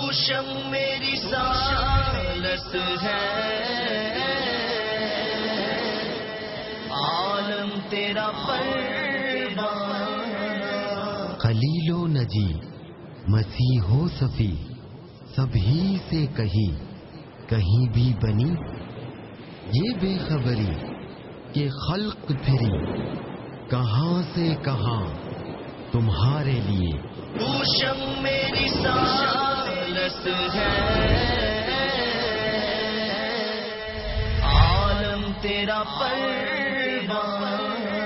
روشن میری رسالت ہے، عالم تیرا پروانہ، خلیل و نجی مسیح و صفی سبھی سے کہیں بھی بنی یہ بے خبری کہ خلق پھری کہاں سے کہاں تمہارے لیے. روشن میری رسالت ہے، عالم تیرا پروانہ.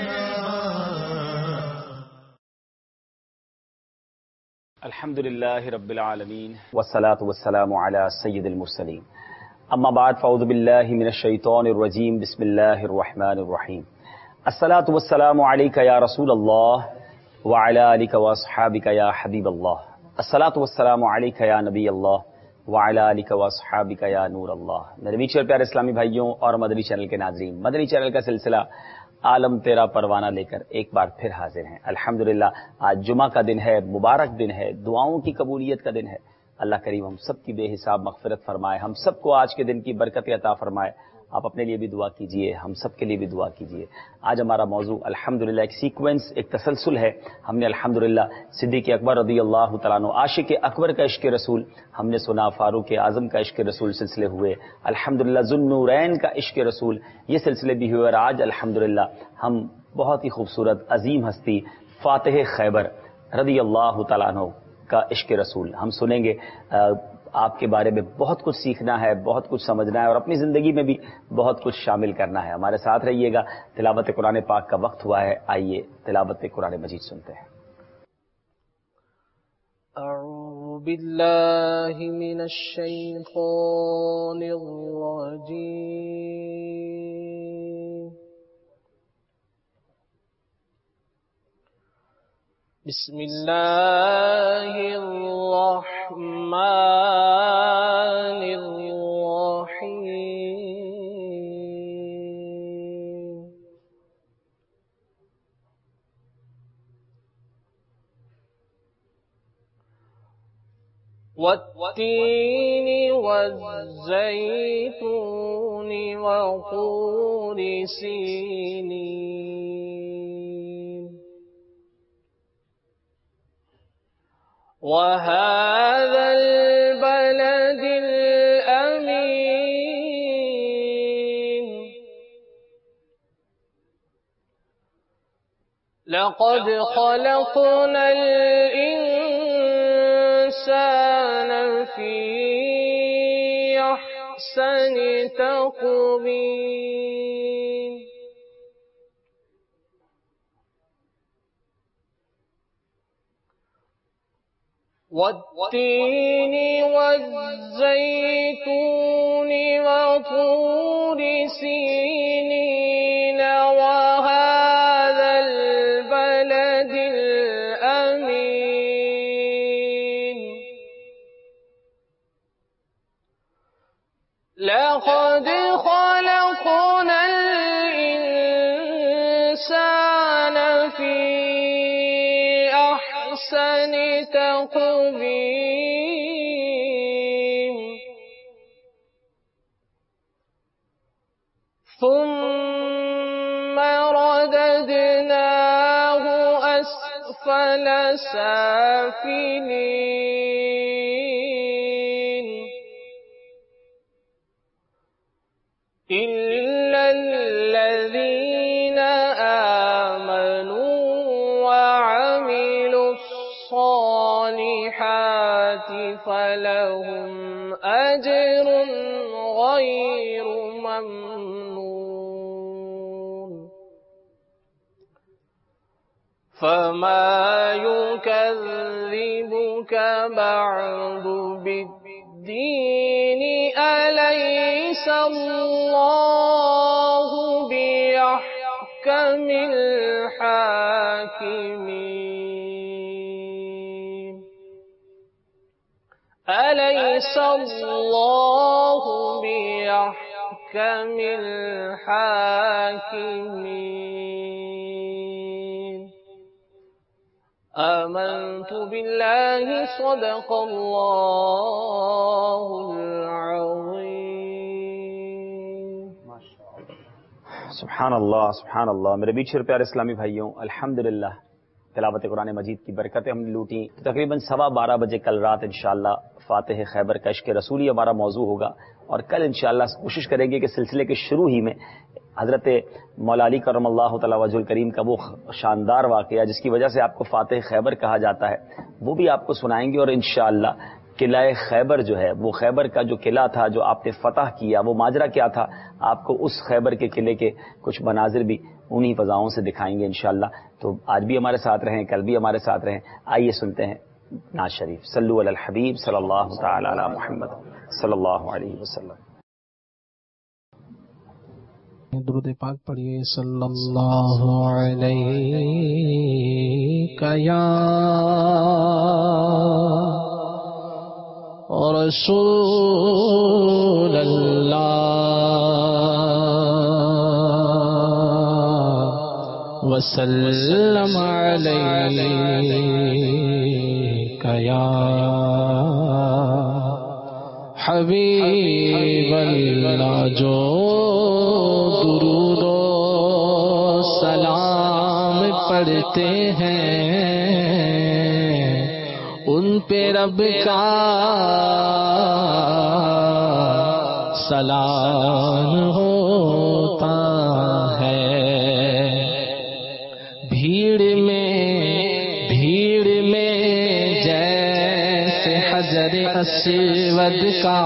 الحمد للہ رب العالمین والصلاة والسلام علی سید المرسلین، اما بعد فاعوذ باللہ من الشیطان الرجیم، بسم اللہ الرحمن الرحیم. الصلاة والسلام علیک یا رسول اللہ وعلی آلک واصحابک یا حبیب اللہ. الصلاة والسلام علیک یا نبی اللہ وعلی آلک واصحابک یا نور اللہ. میرے میٹھے اور پیارے اسلامی بھائیوں اور مدنی چینل کے ناظرین، مدنی چینل کا سلسلہ عالم تیرا پروانہ لے کر ایک بار پھر حاضر ہیں. الحمدللہ آج جمعہ کا دن ہے، مبارک دن ہے، دعاؤں کی قبولیت کا دن ہے. اللہ کریم ہم سب کی بے حساب مغفرت فرمائے، ہم سب کو آج کے دن کی برکت عطا فرمائے. آپ اپنے لیے بھی دعا کیجئے، ہم سب کے لیے بھی دعا کیجئے. آج ہمارا موضوع الحمدللہ ایک سیکوینس، ایک تسلسل ہے. ہم نے الحمدللہ صدیق اکبر رضی اللہ تعالیٰ عنہ، عاشق اکبر کا عشق رسول ہم نے سنا، فاروق اعظم کا عشق رسول سلسلے ہوئے، الحمدللہ ذوالنورین کا عشق رسول یہ سلسلے بھی ہوئے. اور آج الحمدللہ ہم بہت ہی خوبصورت عظیم ہستی فاتح خیبر رضی اللہ تعالیٰ عنہ کا عشق رسول ہم سنیں گے. آپ کے بارے میں بہت کچھ سیکھنا ہے، بہت کچھ سمجھنا ہے اور اپنی زندگی میں بھی بہت کچھ شامل کرنا ہے. ہمارے ساتھ رہیے گا. تلاوت قرآن پاک کا وقت ہوا ہے، آئیے تلاوت قرآن مجید سنتے ہیں. اعوذ باللہ من الشیطان الرجیم، بسم اللہ الرحمن الرحیم. والتین والزیتون وطور سینین وهذا البلد الأمين لقد خلقنا الإنسان في أحسن تقويم والتين والزيتون وطور سينين وهذا البلد الأمين لقد خلقنا الإنسان في أحسن تقويم ثم رددناه أسفل سافلين إلا الذين آمنوا وعملوا الصالحات فلهم أجر غير ممنون فما يكذبك بعد بالدين أليس الله بأحكم الحاكمين أليس الله بأحكم الحاكمين آمنت بالله صدق الله العظيم. سبحان اللہ سبحان اللہ. میرے بیچ پیارے اسلامی بھائیوں، الحمدللہ تلاوت قرآن مجید کی برکتیں ہم نے لوٹی. تقریباً 12:15 بجے کل رات انشاءاللہ فاتح خیبر کا عشق رسولی ہمارا موضوع ہوگا، اور کل انشاءاللہ کوشش کریں گے کہ سلسلے کے شروع ہی میں حضرت مولا علی کرم اللہ تعالی وجہ الکریم کا وہ شاندار واقعہ جس کی وجہ سے آپ کو فاتح خیبر کہا جاتا ہے وہ بھی آپ کو سنائیں گے. اور انشاءاللہ قلعہ خیبر جو ہے، وہ خیبر کا جو قلعہ تھا جو آپ نے فتح کیا، وہ ماجرا کیا تھا، آپ کو اس خیبر کے قلعے کے کچھ مناظر بھی انہی فضاؤں سے دکھائیں گے انشاءاللہ. تو آج بھی ہمارے ساتھ رہیں، کل بھی ہمارے ساتھ رہیں. آئیے سنتے ہیں نعت شریف. صلو علی الحبیب صلی اللہ تعالی علی محمد صلی اللہ علیہ وسلم. درود پاک پڑھیے. صلی اللہ علیہ یا رسول اللہ وسلم علیک یا حبیب اللہ. جو درود و سلام پڑھتے ہیں ان پہ رب کا سلام ہوتا ہے. بھیڑ میں جیسے حجر اسود کا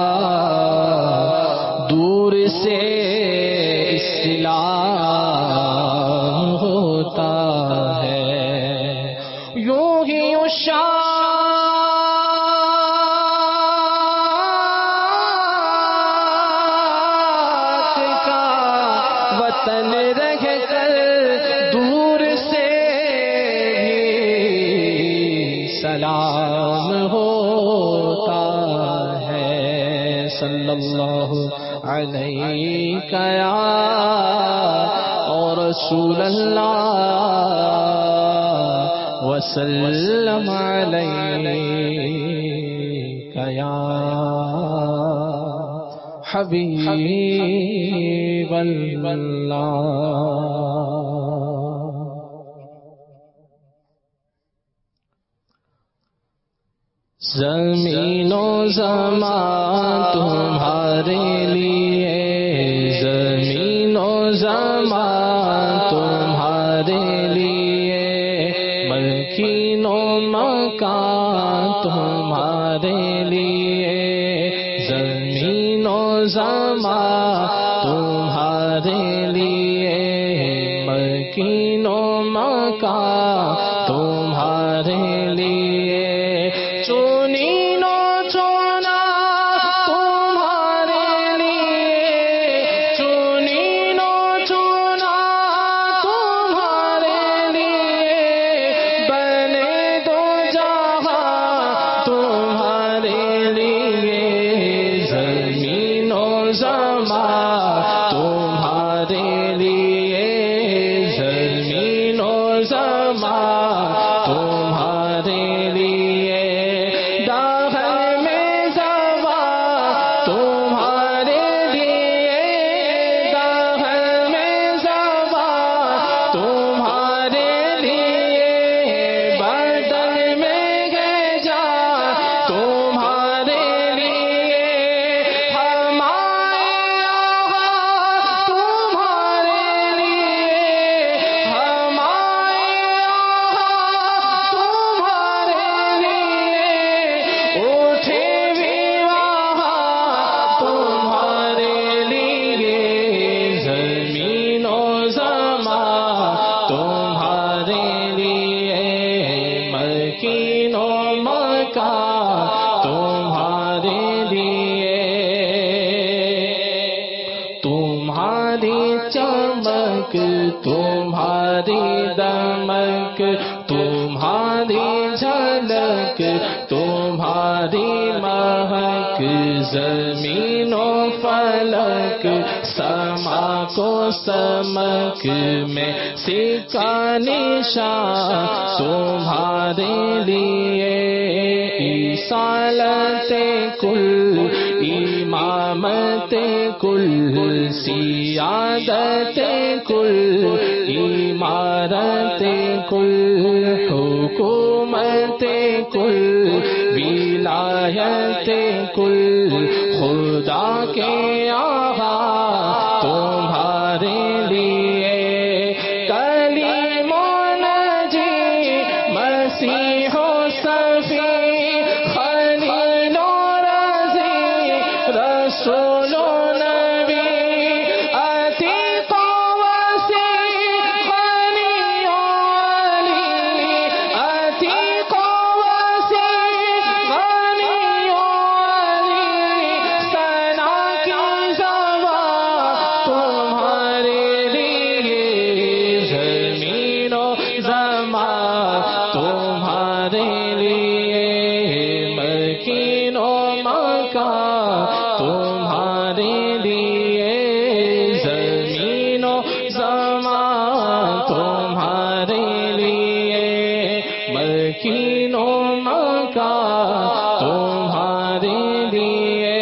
دور سے اسلام ہوتا ہے. یوں ہی اشاعت کا وطن رہ کر دور سے بھی سلام ہوتا ہے. صلی اللہ علیہ یا رسول اللہ وسلم علیک یا حبیب اللہ. زمین و زمان تمہارے لیے، زمین و زمان تمہارے لیے، ملکین و مکان تمہارے لیے، زمین و زمان تمہارے لیے، ملکین و مکان تمہارے لیے. تمہاری دمک تمہاری جھلک تمہاری مہک زمین و فلک سما کو سمک میں سکہ نشان تمہارے لیے اصالت کل امامت کل سیادت کل عمارت کل حکومت کل ولایت کل خدا کے آقا تمہارے لیے کلیم و نجی مسیح و صفی خلیل و رضی رسول و نبی عتیق و وسیع غنی و علی عتیق و وسیع غنی و علی ثنا کی زبان تمہارے لیے زمین و زمان تمہارے لیے مکین و مکان تمہارے لیے زمین و زمان تمہارے لیے مکین و مکان تمہارے لیے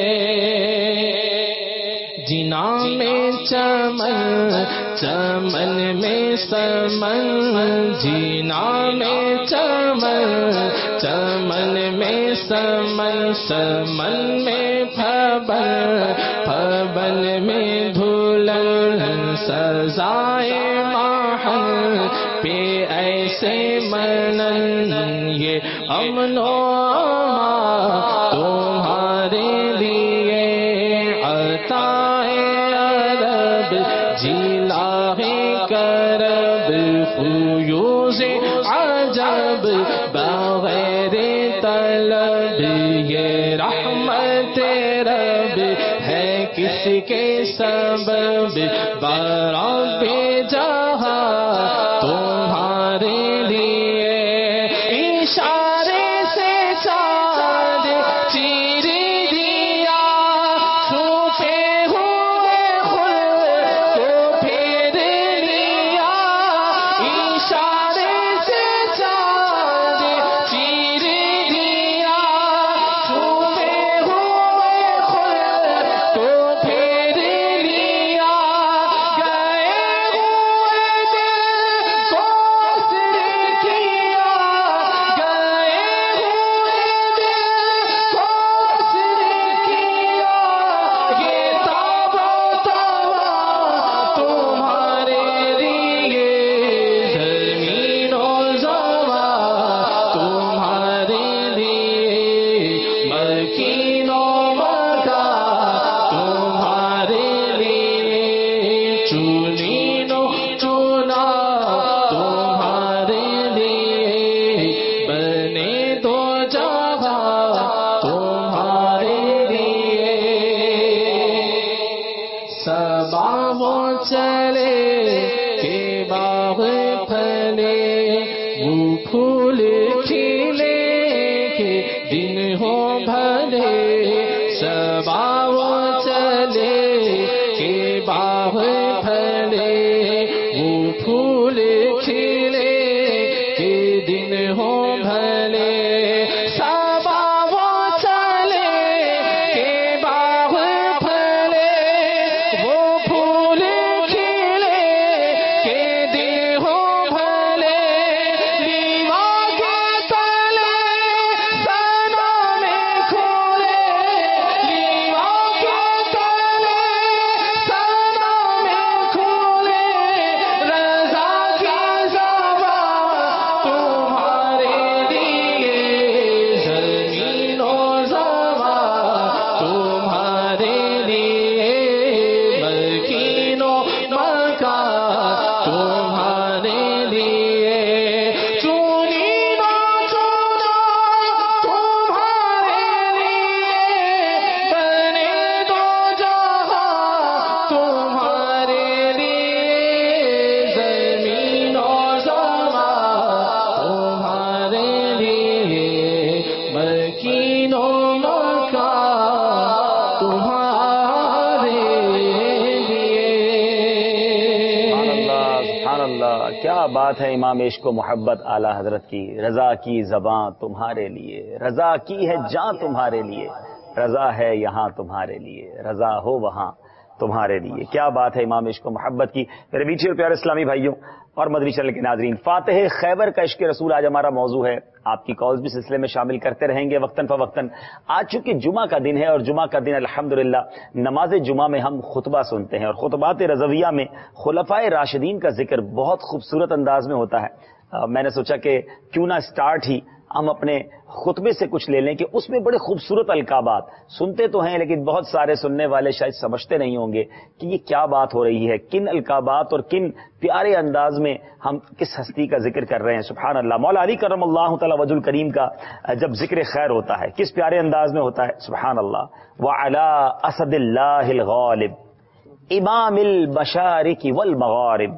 جنا میں چمن چمن میں سمن جنا میں چمن چمن میں سمن سمن میں پھبل پھبل میں دھلن سزائے ماحل پہ ایسے منن یہ امن و امان تمہارے لیے عطائے عرب جلاغ کرب فیوز عجب بغیر طلب یہ رحمت رب ہے کس کے سبب برب جہاں تمہارے لیے اشارے سے چاند چیر دیا چھپے ہوئے خود کو پھیر لیا اشارے سے چاند چیر دیا چھپے ہوئے خود کو پھیر لیا گئے ہوئے دل کو اسر کیا گئے ہوئے دل کو اسر کیا یہ تاب و توا تمہارے لیے زمین و زمان تمہارے لیے مکین و مکان تمہارے لیے چنین و چنا تمہارے لیے بنے دو جہاں تمہارے لیے سبا وہ چلے کہ باغ پھلے وہ پھول کھلے کہ دن ہو بھلے سبا وہ چلے کہ باغ پھلے وہ پھول کھلے کہ دن ہو بھلے سبا وہ چلے کہ باغ پھلے وہ پھول کھلے کہ دن ہو بھلے لیوا کے تلے ثنا میں کھولے لیوا کے تلے ثنا میں کھولے رضا کی زبان تمہارے لیے بات ہے امام عشق و محبت اعلی حضرت کی. رضا کی زباں تمہارے لیے، رضا کی ہے جاں تمہارے لیے، رضا ہے یہاں تمہارے لیے، رضا ہو وہاں تمہارے لیے. کیا بات ہے امام عشق و محبت کی. میرے میٹھے اور پیارے اسلامی بھائیوں اور مدنی چینل کے ناظرین، فاتح خیبر کا عشق رسول آج ہمارا موضوع ہے. آپ کی کالز بھی سلسلے میں شامل کرتے رہیں گے وقتاً فوقتاً. آج چونکہ جمعہ کا دن ہے اور جمعہ کا دن الحمدللہ نماز جمعہ میں ہم خطبہ سنتے ہیں، اور خطبات رضویہ میں خلفائے راشدین کا ذکر بہت خوبصورت انداز میں ہوتا ہے. میں نے سوچا کہ کیوں نہ سٹارٹ ہی ہم اپنے خطبے سے کچھ لے لیں کہ اس میں بڑے خوبصورت القابات سنتے تو ہیں، لیکن بہت سارے سننے والے شاید سمجھتے نہیں ہوں گے کہ یہ کیا بات ہو رہی ہے، کن القابات اور کن پیارے انداز میں ہم کس ہستی کا ذکر کر رہے ہیں. سبحان اللہ. مولا علی کرم اللہ تعالی وجہ الکریم کا جب ذکر خیر ہوتا ہے کس پیارے انداز میں ہوتا ہے. سبحان اللہ. وعلی اسد اللہ الغالب امام المشارق والمغارب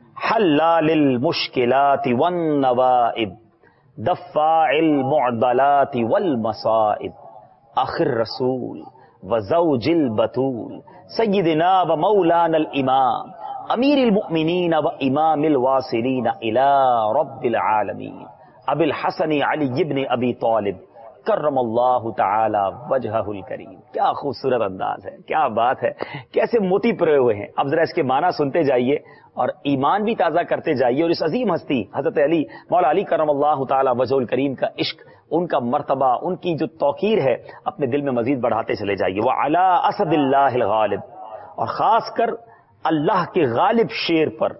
حلال المشکلات والنوائب دفاع المعضلات والمصائب آخر رسول وزوج البتول سیدنا و مولانا الامام امیر المؤمنین و امام الواصلین الى رب العالمین ابی الحسن علی ابن ابی طالب کرم اللہ تعالی وجہہ الکریم. کیا خوبصورت انداز ہے، کیا بات ہے، کیسے موتی پرے ہوئے ہیں. اب ذرا اس کے معنی سنتے جائیے اور ایمان بھی تازہ کرتے جائیے، اور اس عظیم ہستی حضرت علی مولا علی کرم اللہ تعالی وجہ الکریم کا عشق، ان کا مرتبہ، ان کی جو توقیر ہے اپنے دل میں مزید بڑھاتے چلے جائیے. وعلی اسد اللہ الغالب، اور خاص کر اللہ کے غالب شیر پر،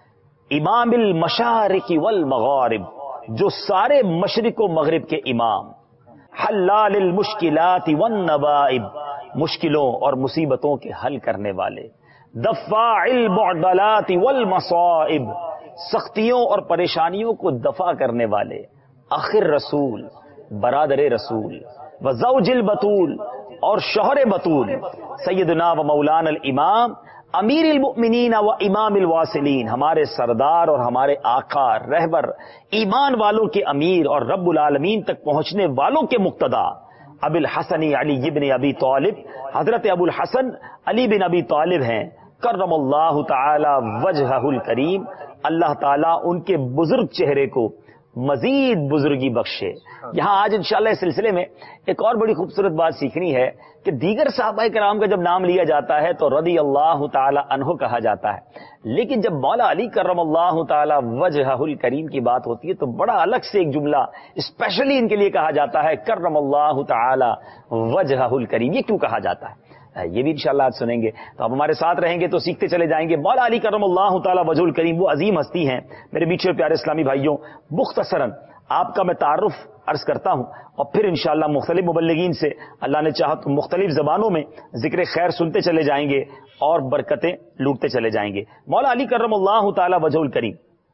امام المشارق والمغارب، جو سارے مشرق و مغرب کے امام، حلال المشکلات والنوائب، مشکلوں اور مصیبتوں کے حل کرنے والے، دفاع المعضلات والمصائب، سختیوں اور پریشانیوں کو دفع کرنے والے، آخر رسول، برادر رسول، وزوج البتول، اور شوہر بتول، سیدنا و مولانا الامام امیر المؤمنین و امام الواصلین، ہمارے سردار اور ہمارے آقا، رہبر، ایمان والوں کے امیر اور رب العالمین تک پہنچنے والوں کے مقتدا، ابی الحسن علی ابن ابی طالب، حضرت ابو الحسن علی بن ابی طالب ہیں. کرم اللہ تعالی وجہہ الکریم، اللہ تعالیٰ ان کے بزرگ چہرے کو مزید بزرگی بخشے. یہاں آج انشاءاللہ اس سلسلے میں ایک اور بڑی خوبصورت بات سیکھنی ہے کہ دیگر صحابہ کرام کا جب نام لیا جاتا ہے تو رضی اللہ تعالی عنہ کہا جاتا ہے، لیکن جب مولا علی کرم اللہ تعالی وجہہ الکریم کی بات ہوتی ہے تو بڑا الگ سے ایک جملہ اسپیشلی ان کے لیے کہا جاتا ہے، کرم اللہ تعالی وجہہ الکریم. یہ کیوں کہا جاتا ہے یہ بھی انشاءاللہ آج سنیں گے. تو آپ ہمارے ساتھ رہیں گے تو سیکھتے چلے جائیں گے. مولا علی کرم اللہ تعالی وجہ الکریم وہ عظیم ہستی ہیں. میرے میٹھے پیارے اسلامی بھائیوں، مختصراً آپ کا میں تعارف عرض کرتا ہوں اور پھر انشاءاللہ مختلف مبلغین سے اللہ نے چاہا تو مختلف زبانوں میں ذکر خیر سنتے چلے جائیں گے اور برکتیں لوٹتے چلے جائیں گے. مولا علی کرم اللہ تعالی وجہ الکریم،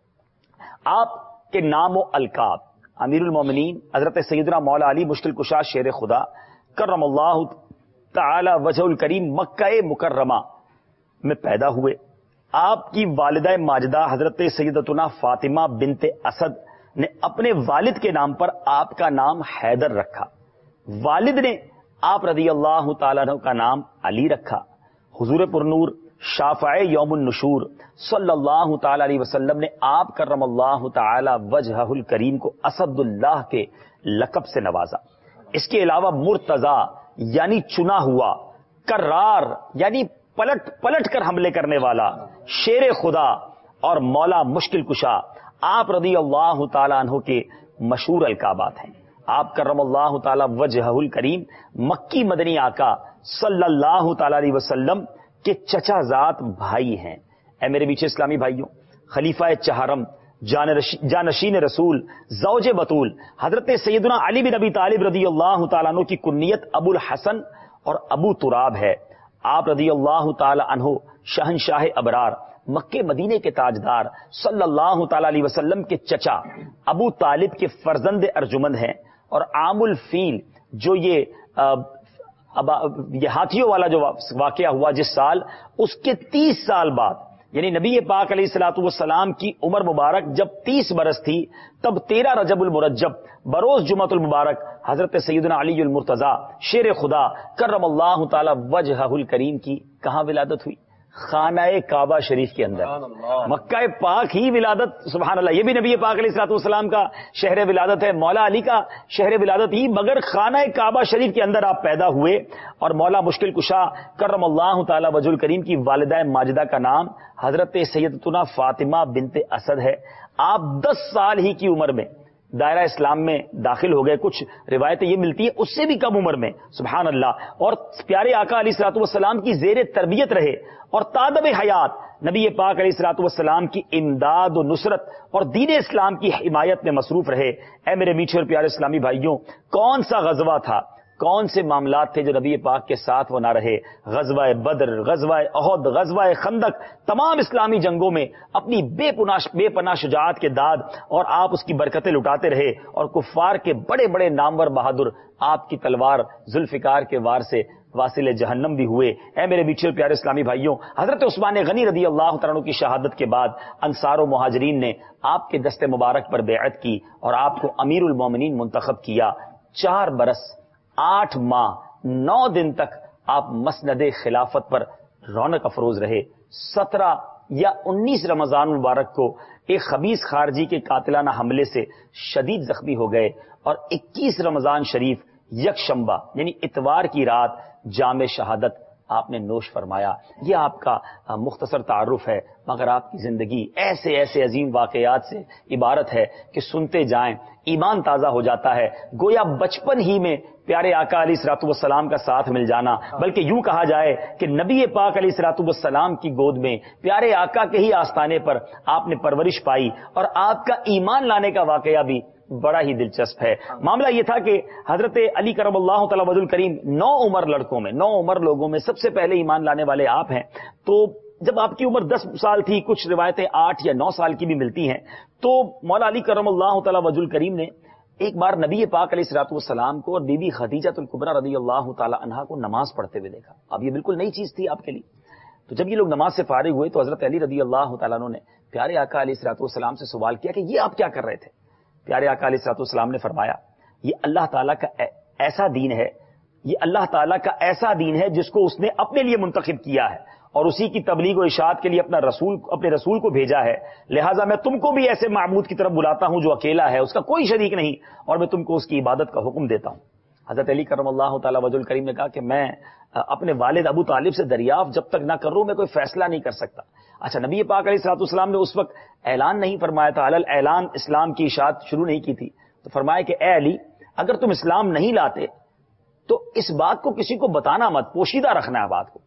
آپ کے نام و القاب، امیر المومنین حضرت سیدنا مولا علی مشکل کشا شیر خدا کرم اللہ تعالی وجہ الکریم مکہ مکرمہ میں پیدا ہوئے. آپ کی والدہ ماجدہ حضرت سیدتنا فاطمہ بنت اسد نے اپنے والد کے نام پر آپ کا نام حیدر رکھا. والد نے آپ رضی اللہ تعالیٰ عنہ کا نام علی رکھا. حضور پرنور شافع یوم النشور صلی اللہ تعالی علیہ وسلم نے آپ کرم اللہ تعالی وجہہ الکریم کو اسد اللہ کے لقب سے نوازا. اس کے علاوہ مرتضی یعنی چنا ہوا، کرار یعنی پلٹ کر حملے کرنے والا، شیر خدا اور مولا مشکل کشا آپ رضی اللہ تعالیٰ عنہ کے مشہور القابات ہیں. آپ کرم اللہ تعالی وجہہ الکریم مکی مدنی آقا صلی اللہ تعالی علیہ وسلم کے چچا زاد بھائی ہیں. اے میرے بیچے اسلامی بھائیوں، خلیفہ چہارم، جانشین رسول، زوج بطول حضرت سیدنا علی بن ابی طالب رضی اللہ تعالیٰ عنہ کی کنیت ابو الحسن اور ابو تراب ہے. آپ رضی اللہ تعالی عنہ شہنشاہ ابرار، مکے مدینے کے تاجدار صلی اللہ تعالی علیہ وسلم کے چچا ابو طالب کے فرزند ارجمند ہیں. اور عام الفیل جو یہ ہاتھیوں والا جو واقعہ ہوا جس سال، اس کے 30 سال بعد، یعنی نبی پاک علیہ الصلوۃ والسلام کی عمر مبارک جب 30 برس تھی، تب 13 رجب المرجب بروز جمعۃ المبارک حضرت سیدنا علی المرتضی شیر خدا کرم اللہ تعالی وجہہ الکریم کی کہاں ولادت ہوئی؟ خانہ کعبہ شریف کے اندر. مکہ پاک ہی ولادت، سبحان اللہ، یہ بھی نبی پاک علیہ الصلوۃ والسلام کا شہر ولادت ہے، مولا علی کا شہر ولادت ہی، مگر خانہ کعبہ شریف کے اندر آپ پیدا ہوئے. اور مولا مشکل کشا کرم اللہ تعالی وجہ الکریم کی والدہ ماجدہ کا نام حضرت سیدتنا فاطمہ بنت اسد ہے. آپ 10 سال ہی کی عمر میں دائرہ اسلام میں داخل ہو گئے. کچھ روایتیں یہ ملتی ہیں اس سے بھی کم عمر میں، سبحان اللہ. اور پیارے آقا علیہ الصلوۃ والسلام کی زیر تربیت رہے اور تادب حیات نبی پاک علیہ الصلوۃ والسلام کی امداد و نصرت اور دین اسلام کی حمایت میں مصروف رہے. اے میرے میٹھے اور پیارے اسلامی بھائیوں، کون سا غزوہ تھا، کون سے معاملات تھے جو نبی پاک کے ساتھ وہ نہ رہے؟ غزوہ بدر، غزوہ احد، غزوہ خندق، تمام اسلامی جنگوں میں اپنی بے پناہ شجاعت کے داد اور آپ اس کی برکتیں لٹاتے رہے. اور کفار کے بڑے بڑے نامور بہادر آپ کی تلوار ذوالفقار کے وار سے واصل جہنم بھی ہوئے. اے میرے میٹھے اور پیارے اسلامی بھائیوں، حضرت عثمان غنی رضی اللہ تعالیٰ عنہ کی شہادت کے بعد انصار و مہاجرین نے آپ کے دست مبارک پر بیعت کی اور آپ کو امیر المومنین منتخب کیا. 4 برس 8 ماہ 9 دن تک آپ مسند خلافت پر رونق افروز رہے. 17 یا 19 رمضان مبارک کو ایک خبیث خارجی کے قاتلانہ حملے سے شدید زخمی ہو گئے اور 21 رمضان شریف یکشنبہ یعنی اتوار کی رات جام شہادت آپ نے نوش فرمایا. یہ آپ کا مختصر تعارف ہے، مگر آپ کی زندگی ایسے ایسے عظیم واقعات سے عبارت ہے کہ سنتے جائیں ایمان تازہ ہو جاتا ہے. گویا بچپن ہی میں پیارے آقا علیہ الصلوۃ والسلام کا ساتھ مل جانا، بلکہ یوں کہا جائے کہ نبی پاک علیہ الصلوۃ والسلام کی گود میں پیارے آقا کے ہی آستانے پر آپ نے پرورش پائی. اور آپ کا ایمان لانے کا واقعہ بھی بڑا ہی دلچسپ ہے. معاملہ یہ تھا کہ حضرت علی کرم اللہ تعالی وجہ الکریم 9 عمر لڑکوں میں، 9 عمر لوگوں میں سب سے پہلے ایمان لانے والے آپ ہیں. تو جب آپ کی عمر 10 سال تھی، کچھ روایتیں 8 یا 9 سال کی بھی ملتی ہیں، تو مولا علی کرم اللہ تعالی وجہ الکریم نے ایک بار نبی پاک علیہ الصلوۃ والسلام کو اور بی بی خدیجہ الکبریٰ رضی اللہ تعالی عنہا کو نماز پڑھتے ہوئے دیکھا. اب یہ بالکل نئی چیز تھی آپ کے لیے. تو جب یہ لوگ نماز سے فارغ ہوئے تو حضرت علی رضی اللہ تعالیٰ عنہ نے پیارے آقا علیہ الصلوۃ والسلام سے سوال کیا کہ یہ آپ کیا کر رہے تھے؟ پیارے آقا علیہ الصلوۃ والسلام نے فرمایا، یہ اللہ تعالیٰ کا ایسا دین ہے، یہ اللہ تعالیٰ کا ایسا دین ہے جس کو اس نے اپنے لیے منتخب کیا ہے اور اسی کی تبلیغ و اشاعت کے لیے اپنے رسول کو بھیجا ہے. لہٰذا میں تم کو بھی ایسے معبود کی طرف بلاتا ہوں جو اکیلا ہے، اس کا کوئی شریک نہیں، اور میں تم کو اس کی عبادت کا حکم دیتا ہوں. حضرت علی کرم اللہ تعالی وجہ الکریم نے کہا کہ میں اپنے والد ابو طالب سے دریافت جب تک نہ کروں میں کوئی فیصلہ نہیں کر سکتا. اچھا، نبی پاک علیہ الصلوۃ والسلام نے اس وقت اعلان نہیں فرمایا تھا، علی اعلان اسلام کی اشاعت شروع نہیں کی تھی. تو فرمایا کہ اے علی، اگر تم اسلام نہیں لاتے تو اس بات کو کسی کو بتانا مت، پوشیدہ رکھنا ہے بات کو.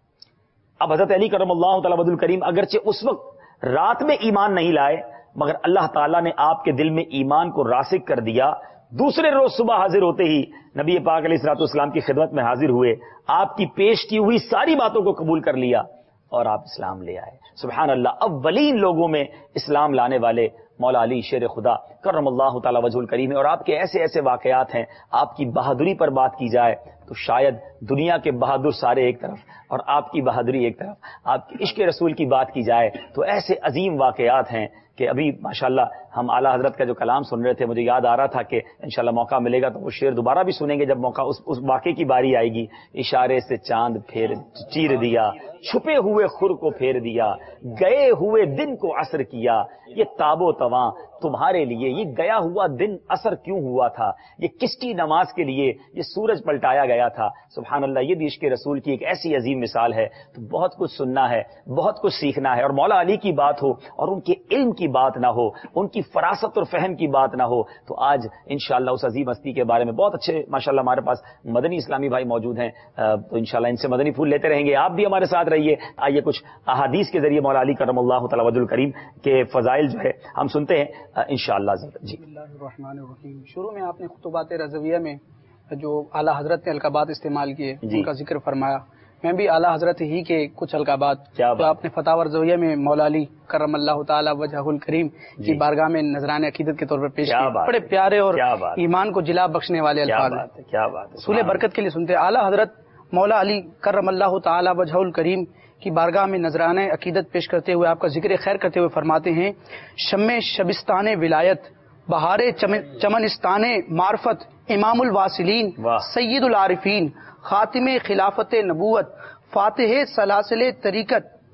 اب حضرت علی کرم اللہ تعالی وجہ الکریم اگرچہ اس وقت رات میں ایمان نہیں لائے، مگر اللہ تعالیٰ نے آپ کے دل میں ایمان کو راسخ کر دیا. دوسرے روز صبح حاضر ہوتے ہی نبی پاک علیہ الصلوۃ والسلام کی خدمت میں حاضر ہوئے، آپ کی پیش کی ہوئی ساری باتوں کو قبول کر لیا اور آپ اسلام لے آئے. سبحان اللہ. اولین لوگوں میں اسلام لانے والے مولا علی شیر خدا کرم اللہ تعالی وجہ الکریم ہے. اور آپ کے ایسے ایسے واقعات ہیں. آپ کی بہادری پر بات کی جائے تو شاید دنیا کے بہادر سارے ایک طرف اور آپ کی بہادری ایک طرف. آپ کے عشق رسول کی بات کی جائے تو ایسے عظیم واقعات ہیں کہ ابھی ماشاءاللہ ہم اعلیٰ حضرت کا جو کلام سن رہے تھے، مجھے یاد آ رہا تھا کہ انشاءاللہ موقع ملے گا تو وہ شعر دوبارہ بھی سنیں گے جب موقع اس واقعے کی باری آئے گی. اشارے سے چاند پھیر چیر دیا، چھپے ہوئے خور کو پھیر دیا، گئے ہوئے دن کو عصر کیا، یہ تاب و تواں تمہارے لیے، یہ گیا ہوا دن اثر کیوں ہوا تھا، یہ کس کی نماز کے لیے یہ سورج پلٹایا گیا تھا. سبحان اللہ. یہ بھی عشق رسول کی ایک ایسی عظیم مثال ہے. تو بہت کچھ سننا ہے، بہت کچھ سیکھنا ہے. اور مولا علی کی بات ہو اور ان کے علم کی بات نہ ہو، ان کی فراست اور فہم کی بات نہ ہو، تو آج انشاءاللہ اس عظیم ہستی کے بارے میں بہت اچھے ماشاءاللہ ہمارے پاس مدنی اسلامی بھائی موجود ہیں، تو انشاءاللہ ان سے مدنی پھول لیتے رہیں گے. آپ بھی ہمارے ساتھ رہیے. آئیے کچھ احادیث کے ذریعے مولا علی کرم اللہ تعالی وجہ الکریم کے فضائل جو ہے ہم سنتے ہیں انشاءاللہ. جی بسم اللہ الرحمن الرحیم. شروع میں آپ نے خطبات رضویہ میں جو اعلیٰ حضرت نے القابات استعمال کیے ان کا ذکر فرمایا. میں بھی اعلیٰ حضرت ہی کے کچھ القابات جو آپ نے فتاوی رضویہ میں مولا علی کرم اللہ تعالی وجہ الکریم کی بارگاہ میں نذران عقیدت کے طور پر پیش کیے، بڑے پیارے اور ایمان کو جلا بخشنے والے الفاظ ہیں. کیا بات ہے. سولہ برکت کے لیے سنتے ہیں. اعلیٰ حضرت مولا علی کرم اللہ تعالی وجہ الکریم کی بارگاہ میں نذرانہ عقیدت پیش کرتے ہوئے، آپ کا ذکر خیر کرتے ہوئے فرماتے ہیں، شمع شبستان ولایت، بہار چمنستان معرفت، امام الواصلین، سید العارفین، خاتم خلافت نبوت، فاتح سلاسل طریقت،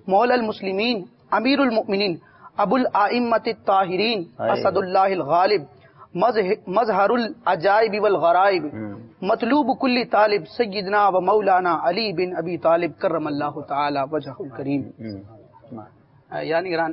مولا المسلمین امیر المؤمنین ابو الائمۃ الطاہرین اسد اللہ الغالب مظہر العجائب والغرائب مطلوب کل طالب سیدنا و مولانا علی بن ابی طالب کرم اللہ تعالی وجہ الکریم. یعنی گران،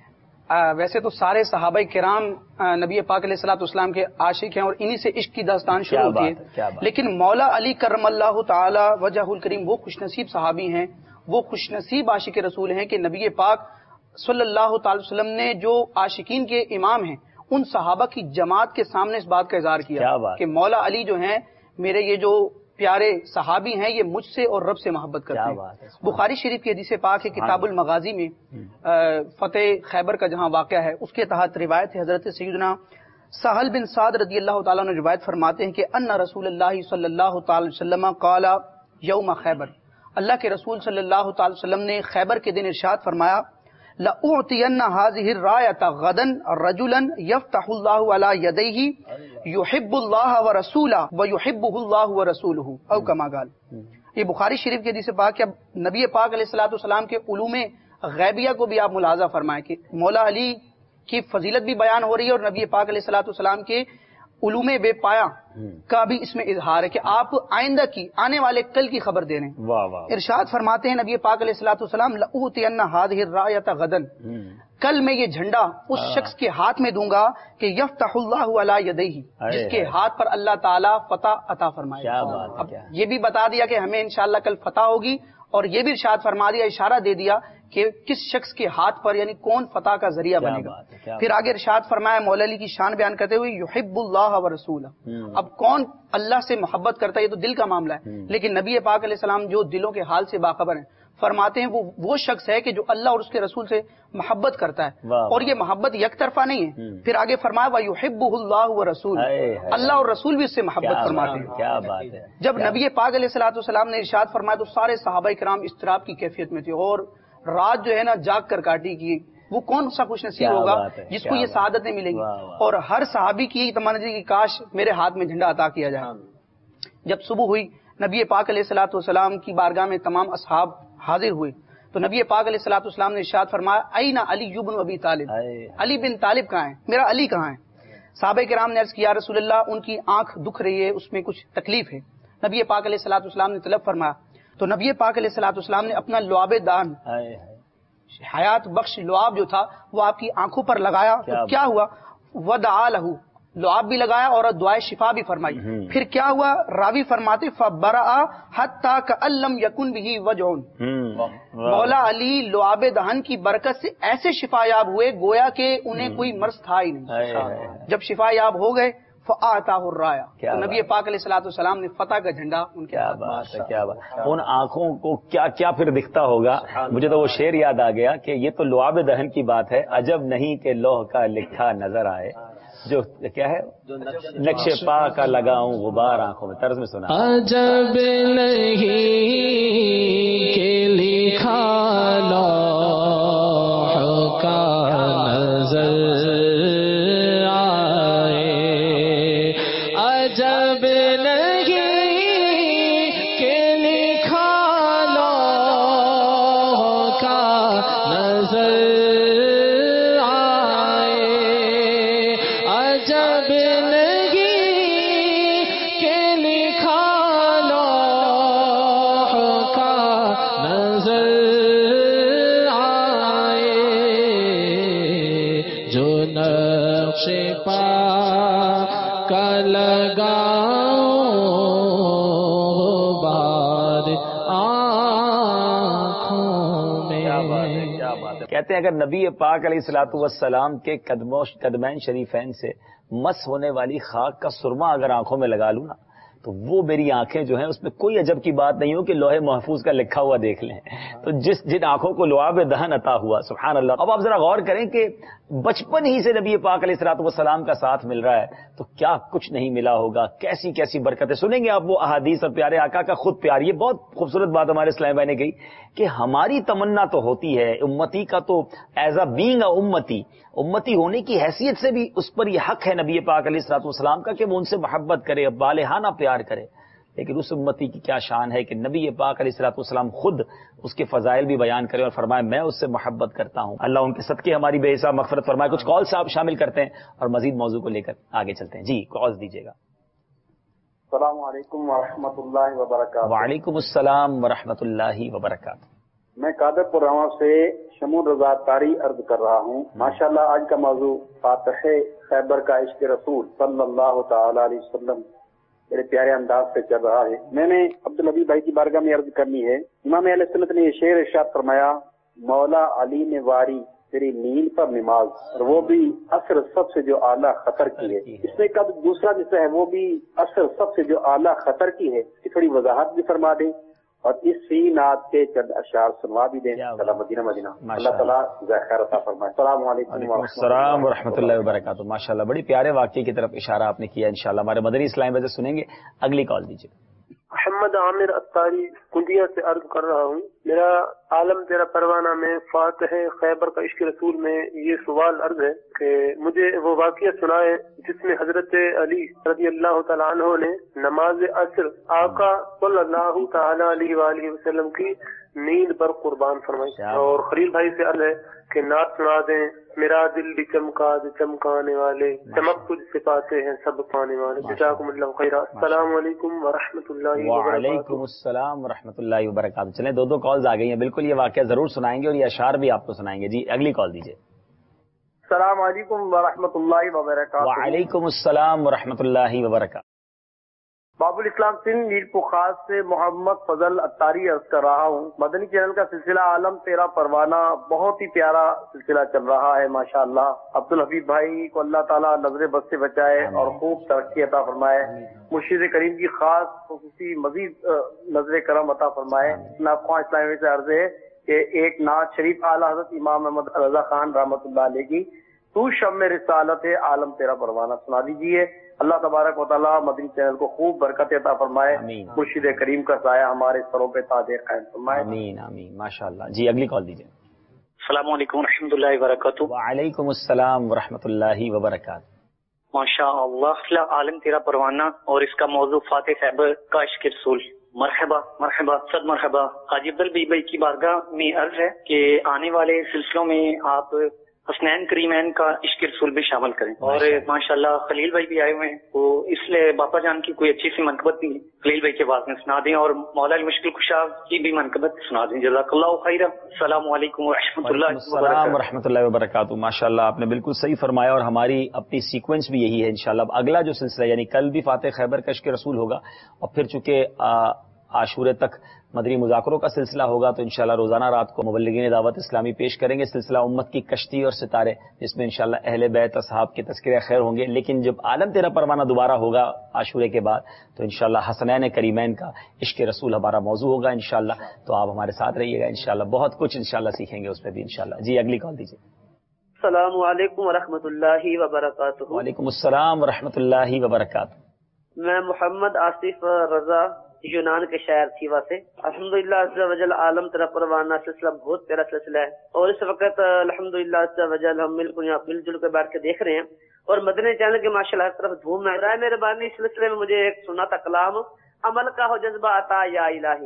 ویسے تو سارے صحابہ کرام نبی پاک علیہ الصلوۃ والسلام کے عاشق ہیں اور انہی سے عشق کی داستان شروع ہوتی ہے، لیکن مولا علی کرم اللہ تعالی وجہ الکریم وہ خوش نصیب صحابی ہیں، وہ خوش نصیب عاشق رسول ہیں کہ نبی پاک صلی اللہ تعالی وسلم نے جو عاشقین کے امام ہیں ان صحابہ کی جماعت کے سامنے اس بات کا اظہار کیا کہ مولا علی جو ہیں میرے یہ جو پیارے صحابی ہیں یہ مجھ سے اور رب سے محبت کرتے ہیں. بخاری شریف کی حدیث پاک ہے کتاب المغازی میں فتح خیبر کا جہاں واقعہ ہے اس کے تحت روایت ہے، حضرت سیدنا سہل بن سعد رضی اللہ تعالیٰ نے روایت فرماتے ہیں کہ ان رسول اللہ صلی اللہ تعالی وسلم قال یوم خیبر، اللہ کے رسول صلی اللہ تعالی وسلم نے خیبر کے دن ارشاد فرمایا لأعطین هذه الراية غدا رجلا يفتح الله على يديه يحب الله ورسوله ويحبه الله ورسوله او كما قال. یہ بخاری شریف کی حدیث پاک ہے. نبی پاک علیہ الصلوۃ والسلام کے علوم غیبیہ کو بھی آپ ملاحظہ فرمائیں کہ مولا علی کی فضیلت بھی بیان ہو رہی ہے اور نبی پاک علیہ الصلوۃ والسلام کے علوم بے پایا کا بھی اس میں اظہار ہے کہ آپ آئندہ کی آنے والے کل کی خبر دے رہے ہیں. ارشاد فرماتے ہیں نبی پاک علیہ الصلوۃ والسلام لأوتین هذه الراية غدا، کل میں یہ جھنڈا اس شخص کے ہاتھ میں دوں گا کہ یفتح اللہ علی یدیہ، جس کے ہاتھ پر اللہ تعالیٰ فتح عطا فرمائے. اب یہ بھی بتا دیا کہ ہمیں انشاءاللہ کل فتح ہوگی اور یہ بھی ارشاد فرما دیا، اشارہ دے دیا کہ کس شخص کے ہاتھ پر یعنی کون فتح کا ذریعہ بنے گا. پھر آگے ارشاد فرمایا مولا علی کی شان بیان کرتے ہوئے یحب اللہ ورسولہ. اب کون اللہ سے محبت کرتا ہے یہ تو دل کا معاملہ ہے، لیکن نبی پاک علیہ السلام جو دلوں کے حال سے باخبر ہیں فرماتے ہیں وہ شخص ہے کہ جو اللہ اور اس کے رسول سے محبت کرتا ہے اور یہ محبت یک طرفہ نہیں ہے. پھر آگے فرمایا وَيُحِبُّهُ اللَّهُ وَرَسُولُهُ، اللہ اور رسول بھی اس سے محبت فرماتے ہیں. کیا بات ہے. جب نبی پاک علیہ الصلوۃ والسلام نے ارشاد فرمایا تو سارے صحابہ کرام اضطراب کی کیفیت میں تھے اور رات جو ہے نا جاگ کر کاٹی کی. وہ کون سا خوش نصیب ہوگا جس کو یہ سعادتیں ملیں گی. اور ہر صحابی کی یہی تمنا تھی کہ کاش میرے ہاتھ میں جھنڈا عطا کیا جائے. جب صبح ہوئی نبی پاک علیہ الصلوۃ والسلام کی بارگاہ میں تمام اصحاب حاضر ہوئے تو نبی پاک علیہ الصلوۃ والسلام نے ارشاد فرمایا این علی بن ابی طالب، علی بن طالب کہاں ہے، میرا علی کہاں ہے. صحابہ کرام نے عرض کیا رسول اللہ ان کی آنکھ دکھ رہی ہے، اس میں کچھ تکلیف ہے. نبی پاک علیہ الصلوۃ والسلام نے طلب فرمایا تو نبی پاک علیہ الصلوۃ والسلام نے اپنا لعاب دان حیات بخش لعاب جو تھا وہ آپ کی آنکھوں پر لگایا. تو کیا ہوا ودعا لہو، لعاب بھی لگایا اور دعائے شفا بھی فرمائی. پھر کیا ہوا راوی فرماتے فبرأ حتی کأن لم یکن بہ وجع، مولا علی لعاب دہن کی برکت سے ایسے شفا یاب ہوئے گویا کہ انہیں کوئی مرض تھا ہی نہیں. جب شفا یاب ہو گئے فآتاہ الرایا، تو نبی پاک علیہ الصلوۃ والسلام نے فتح کا جھنڈا ان کے ہاتھ میں. کیا بات. ان آنکھوں کو کیا کیا پھر دکھتا ہوگا. مجھے تو وہ شعر یاد آ گیا کہ یہ تو لعاب دہن کی بات ہے، عجب نہیں کہ لوح کا لکھا نظر آئے، جو کیا ہے نقش پا کا لگاؤں غبار آنکھوں میں. طرز میں سنا عجب نہیں کہ لکھا لوح کا نظر آئے، عجب نہیں کہ لکھا لوح کا نظر کہتے ہیں اگر نبی پاک علیہ الصلوۃ والسلام کے قدمین شریفین سے مس ہونے والی خاک کا سرما اگر آنکھوں میں لگا لوں نا تو وہ میری آنکھیں جو ہیں اس میں کوئی عجب کی بات نہیں ہو کہ لوح محفوظ کا لکھا ہوا دیکھ لیں. تو جن آنکھوں کو لعاب دہن عطا ہوا سبحان اللہ. اب آپ ذرا غور کریں کہ بچپن ہی سے نبی پاک علیہ الصلوۃ والسلام کا ساتھ مل رہا ہے تو کیا کچھ نہیں ملا ہوگا. کیسی کیسی برکتیں سنیں گے آپ وہ احادیث اور پیارے آقا کا خود پیار. یہ بہت خوبصورت بات ہمارے اسلام بھائی نے کہی کہ ہماری تمنا تو ہوتی ہے امتی کا، تو ایز اے بینگ اے امتی ہونے کی حیثیت سے بھی اس پر یہ حق ہے نبی پاک علیہ الصلوۃ والسلام کا کہ وہ ان سے محبت کرے، بالہانہ پیار کرے. لیکن اس امتی کی کیا شان ہے کہ نبی پاک علیہ الصلوۃ والسلام خود اس کے فضائل بھی بیان کریں اور فرمائے میں اس سے محبت کرتا ہوں. اللہ ان کے صدقے ہماری بے حساب مغفرت فرمائے. کچھ کالس آپ شامل کرتے ہیں اور مزید موضوع کو لے کر آگے چلتے ہیں. جی کالس دیجیے گا. السلام علیکم ورحمۃ اللہ وبرکاتہ. وعلیکم السلام ورحمۃ اللہ وبرکاتہ. میں قادر پور رواں سے شمول رضا تاری عرض کر رہا ہوں. ماشاءاللہ آج کا موضوع فاتح خیبر کا عشق رسول صلی اللہ تعالی علیہ وسلم بڑے پیارے انداز سے چل رہا ہے. میں نے عبدالحبیب بھائی کی بارگاہ میں عرض کرنی ہے. امام اہل سنت نے یہ شعر ارشاد فرمایا مولا علی نے واری تیری نیند پر نماز اور وہ بھی عصر سب سے جو اعلیٰ خطر کی ہے. اس میں کا دوسرا جسا ہے وہ بھی عصر سب سے جو اعلیٰ خطر کی ہے. اس کی تھوڑی وضاحت بھی فرما دیں اور اس سی نعت کے چند اشعار سنوا بھی دیں. مدینہ مدینہ. اللہ تعالیٰ خیر عطا فرمائے. السلام علیکم السلام ورحمۃ اللہ وبرکاتہ. ماشاءاللہ بڑی پیارے واقعے کی طرف اشارہ آپ نے کیا. انشاءاللہ ہمارے مدنی اسلامی وجہ سنیں گے. اگلی کال دیجیے. محمد عامر اتاری کنڈیا سے عرض کر رہا ہوں. میرا عالم تیرا پروانہ میں فاتح خیبر کا عشق رسول میں یہ سوال عرض ہے کہ مجھے وہ واقعہ سنائے جس میں حضرت علی رضی اللہ تعالیٰ عنہ نے نماز عصر آقا صلی اللہ تعالی علیہ وآلہ وسلم کی نیند پر قربان فرمائی. اور خلیل بھائی سے عرض ہے کہ نعت سنا دیں میرا دل بھی چمکا چمکانے والے چمک تجھ سے پاتے ہیں سب پانے والے. جزاکم اللہ خیرا. السلام علیکم ورحمۃ اللہ وبرکاتہ. وعلیکم السلام ورحمۃ اللہ وبرکاتہ. چلیں دو کالز آ گئی ہیں. بالکل یہ واقعہ ضرور سنائیں گے اور یہ اشعار بھی آپ کو سنائیں گے. جی اگلی کال دیجیے. السلام علیکم ورحمۃ اللہ وبرکاتہ. وعلیکم السلام ورحمۃ اللہ وبرکاتہ. باب الاسلام سندھ میر پخاس سے محمد فضل اتاری عرض کر رہا ہوں. مدنی چینل کا سلسلہ عالم تیرا پروانہ بہت ہی پیارا سلسلہ چل رہا ہے ماشاءاللہ. عبدالحبیب بھائی کو اللہ تعالیٰ نظر بد سے بچائے اور خوب ترقی عطا فرمائے. مرشد کریم کی خاص خصوصی مزید نظر کرم عطا فرمائے. خواہ اسلامی سے عرض ہے کہ ایک نعت شریف اعلیٰ حضرت امام محمد رضا خان رحمۃ اللہ علیہ کی تو شم رسالت ہے عالم تیرا پروانہ سنا دیجیے. اللہ تبارک و تعالیٰ مدنی چینل کو خوب برکت عطا فرمائے. مرشد کریم کا سایہ ہمارے سروں پہ تاج قائم فرمائے. آمین آمین ماشاءاللہ. جی اگلی کال دیجیے. السلام علیکم ورحمۃ اللہ وبرکاتہ. وعلیکم السلام ورحمۃ اللہ وبرکاتہ. ماشاء اللہ عالم تیرا پروانہ اور اس کا موضوع فاتح خیبر کا عشق رسول. مرحبا مرحبا صد مرحبا. حاجی عبدالحبیب بھائی کی بارگاہ میں عرض ہے کہ آنے والے سلسلوں میں آپ حسنین کریمین کا عشق رسول بھی شامل کریں. اور ماشاءاللہ خلیل بھائی بھی آئے ہوئے ہیں وہ اس لیے باپا جان کی کوئی اچھی سی منقبت بھی خلیل بھائی کے بعد میں سنا دیں اور مولا المشکل کشا کی بھی منقبت سنا دیں. جزاک اللہ خیر. السلام علیکم ورحمۃ اللہ السلام ورحمۃ اللہ وبرکاتہ. ماشاءاللہ آپ نے بالکل صحیح فرمایا اور ہماری اپنی سیکوینس بھی یہی ہے انشاءاللہ. اب اگلا جو سلسلہ یعنی کل بھی فاتح خیبر کا عشق رسول ہوگا اور پھر چونکہ عاشورے تک مدنی مذاکروں کا سلسلہ ہوگا تو انشاءاللہ روزانہ رات کو مبلغین دعوت اسلامی پیش کریں گے سلسلہ امت کی کشتی اور ستارے جس میں انشاءاللہ اہل بیت اصحاب کے تذکرے خیر ہوں گے. لیکن جب عالم تیرا پروانہ دوبارہ ہوگا عاشورے کے بعد تو انشاءاللہ حسنین کریمین کا عشق رسول ہمارا موضوع ہوگا انشاءاللہ. تو آپ ہمارے ساتھ رہیے گا انشاءاللہ. بہت کچھ انشاءاللہ سیکھیں گے اس میں بھی انشاءاللہ. جی اگلی کال دیجیے. السلام علیکم ورحمۃ اللہ وبرکاتہ. وعلیکم السلام ورحمۃ اللہ وبرکاتہ. میں محمد آصف رضا یونان کے شہر تھیوا سے. الحمدللہ عز و جل عالم تیرا پروانہ سلسلہ بہت پیارا سلسلہ ہے اور اس وقت الحمدللہ عز و جل ہم مل جل کے بیٹھ کے دیکھ رہے ہیں اور مدنی چینل کے ماشاءاللہ ہر طرف دھوم ہے. برائے مہربانی اس سلسلے میں مجھے ایک سنا تھا کلام عمل کا ہو جذبہ عطا یا الہی.